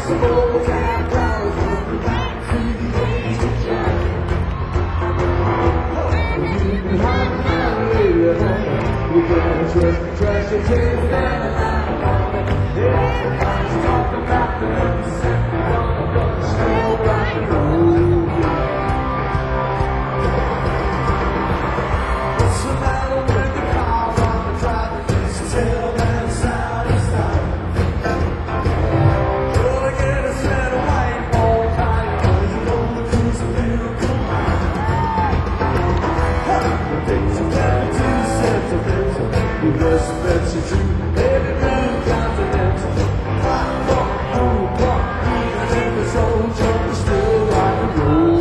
some old time dollars, going back to the days of Jack. You've been hiding my living. You better trust the trash and take it down the line. Everybody's talking about the news and gonna go slow rock and roll. What's the matter with the car on the driving? It's a tailman sound is time. Gonna get a set of white ball tires. You know the cruise a miracle mind. The things are better to set of it. You must bet you true. Every blue continental. Hot rock, cool rock, even if it's old junk, it's still rock and roll.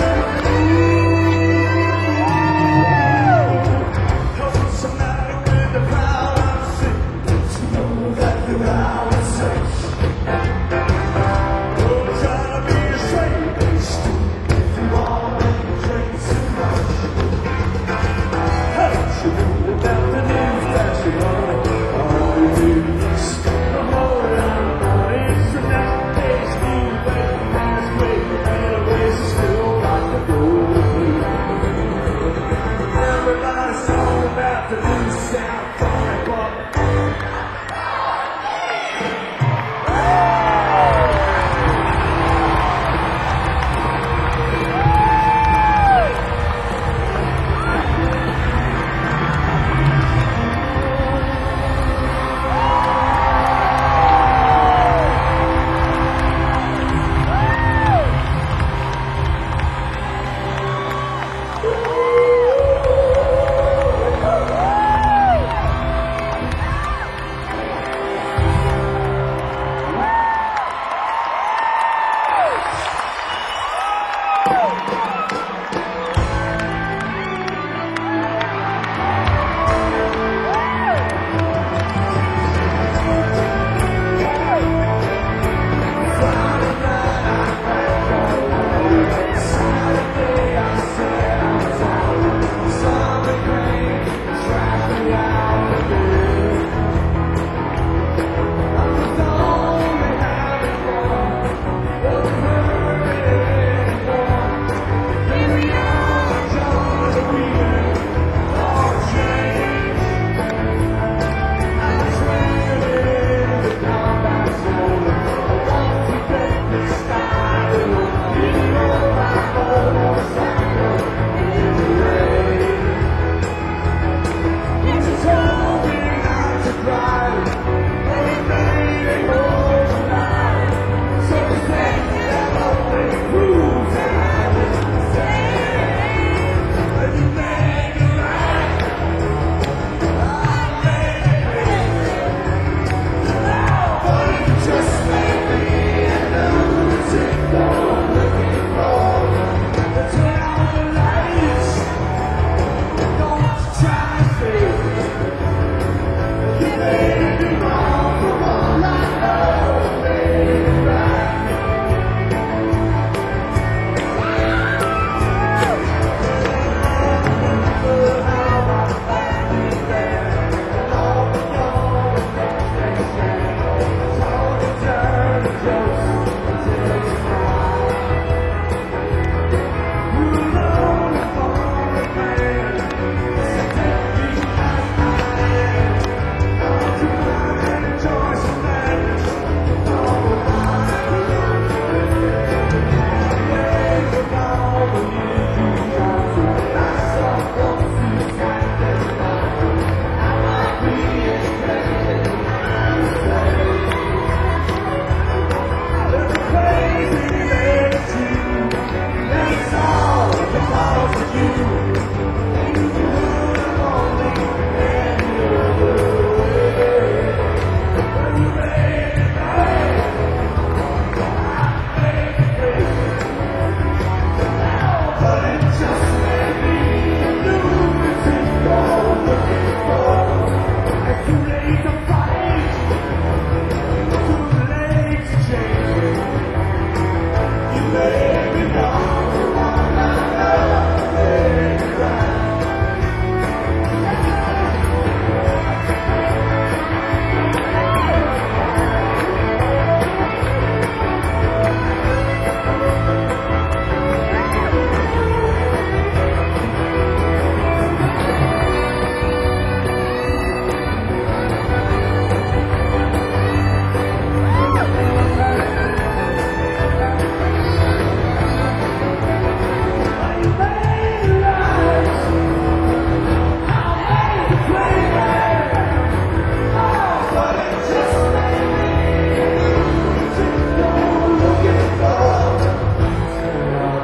What's the matter with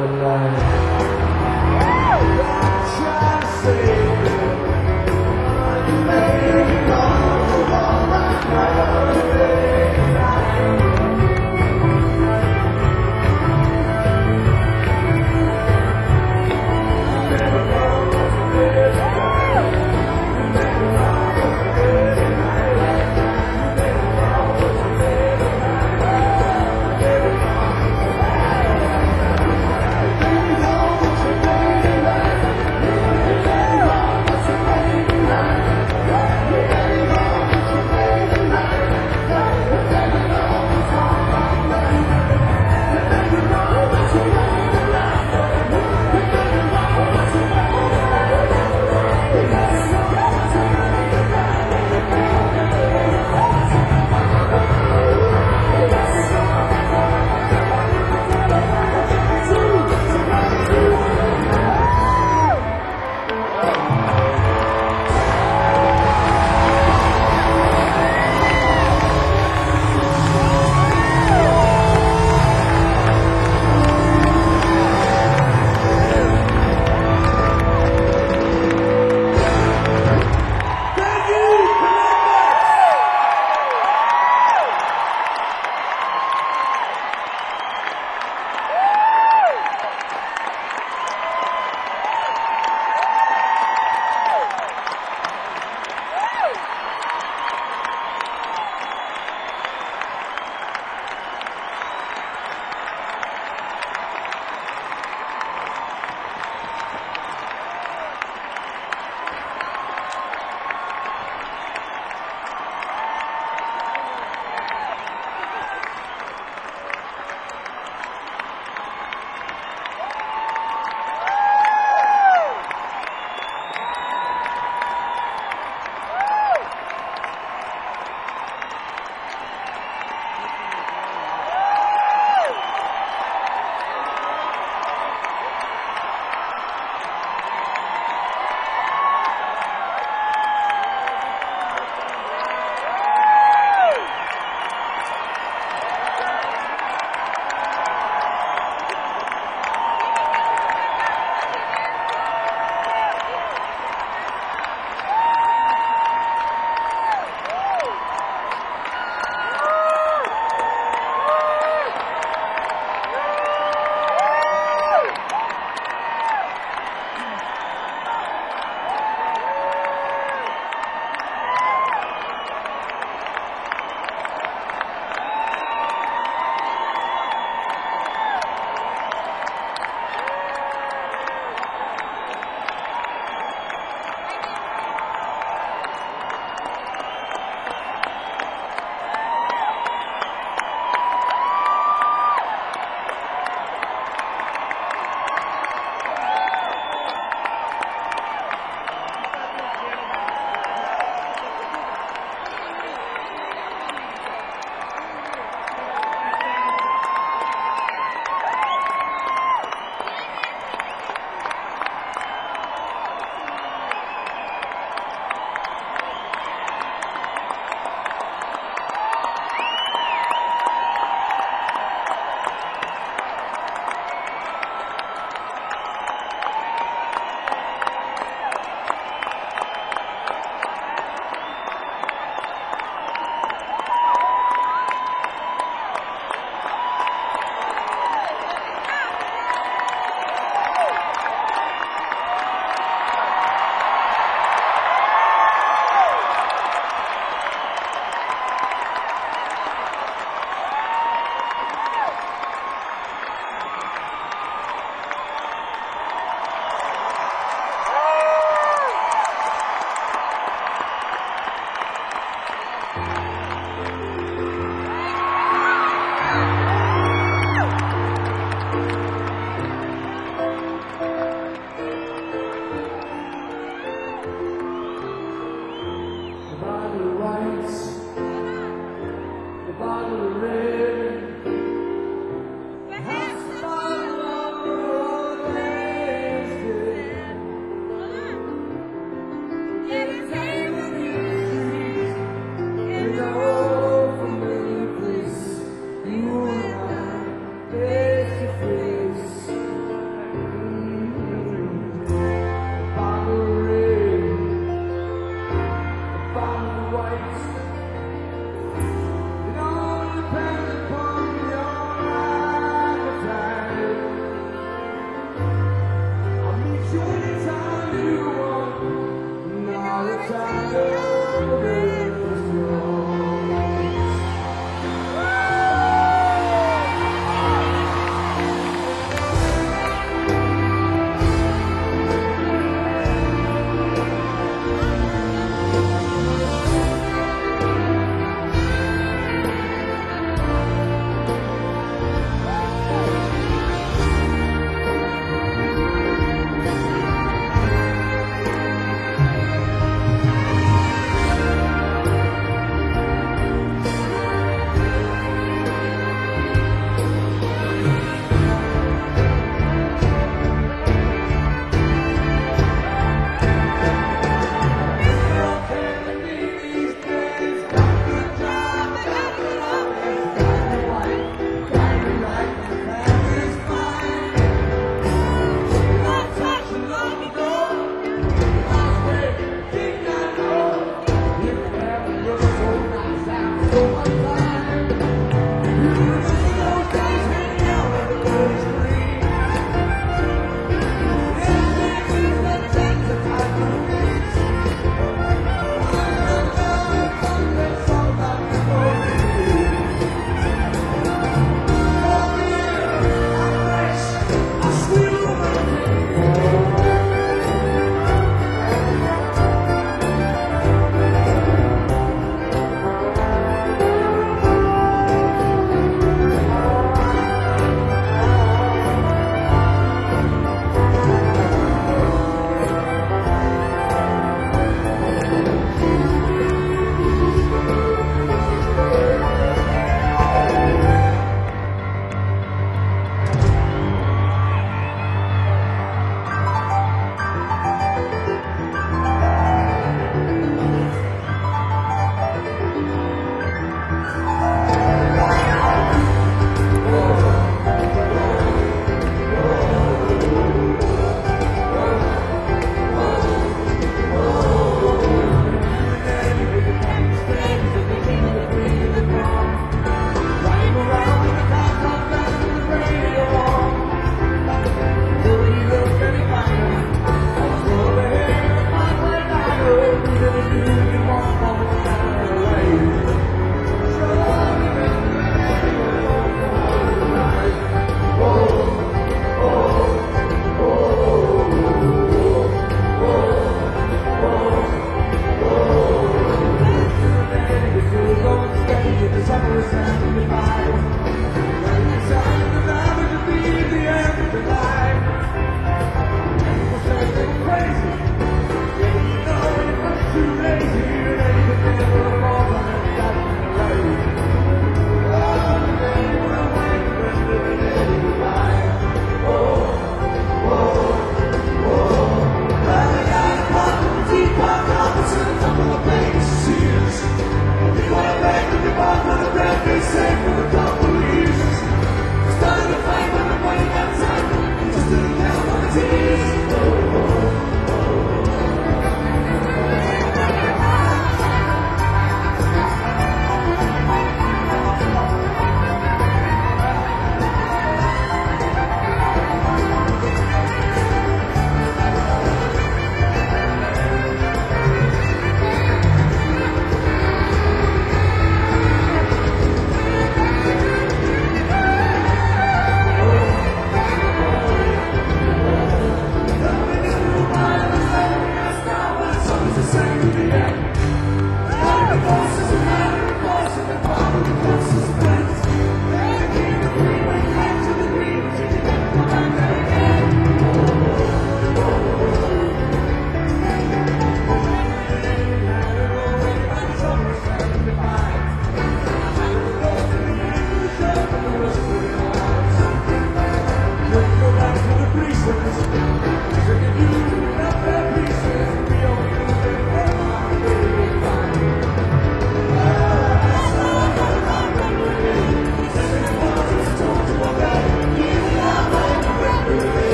the light. Just say I'm making all of my priorities.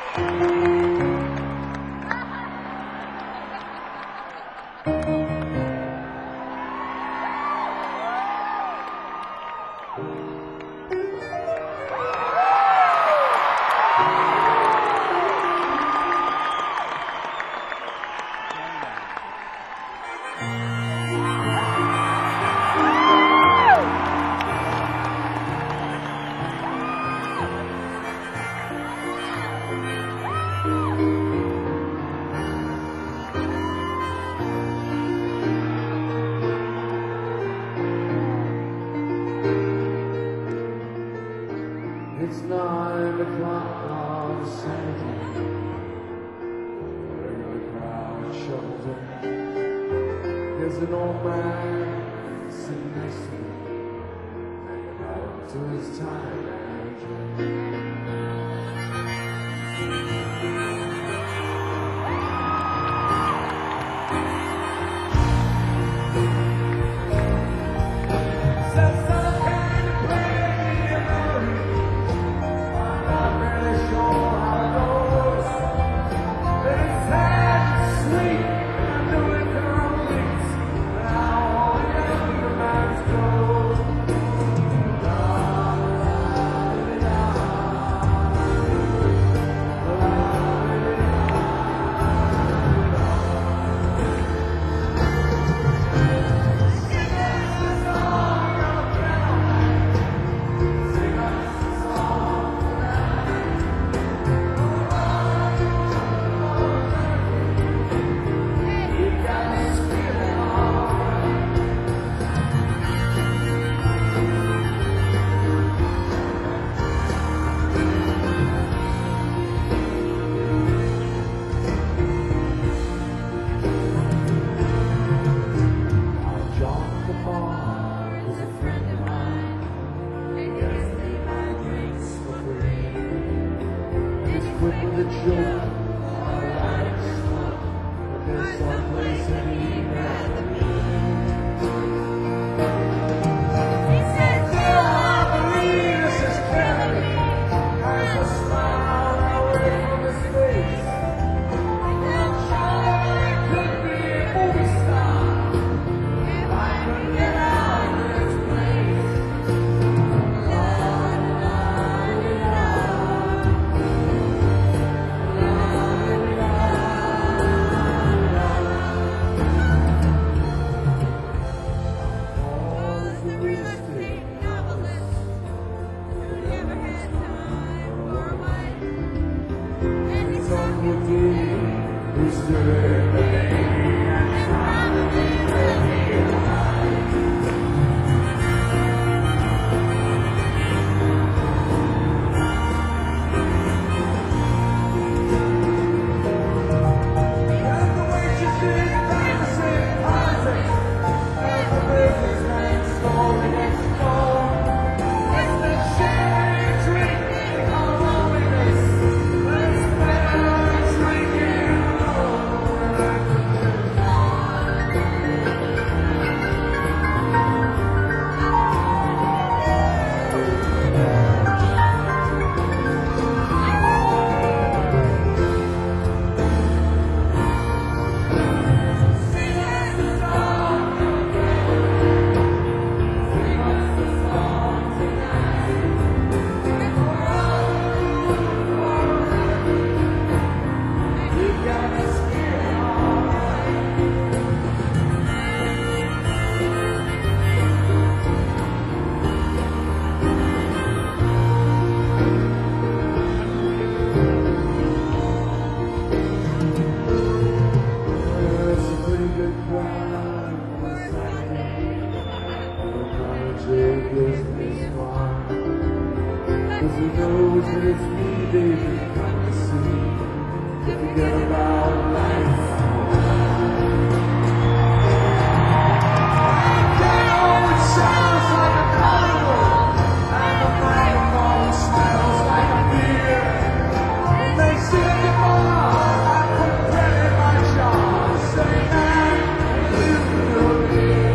It's nine o'clock on Saturday, where the crowd shovels in. There's an old man sitting next to me, hanging out to his time and with a joke, I like smoke, but there's some place that he'd rather be. He said, "No, I believe this is killing me." Has a smile away from his face. I'm sure I could be a movie star if I could get out of this place. Cause he knows that it's me they've been coming to see. To forget about life. Oh, it sounds like a carnival, and the microphone smells like a beer. And they sit at the bar, I put bread in my jar, saying that you will be.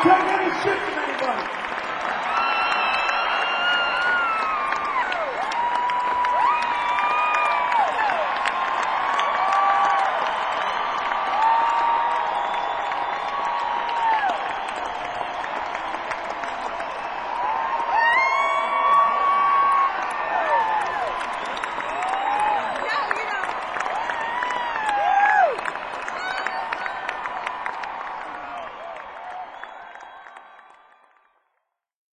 take any shit from anybody.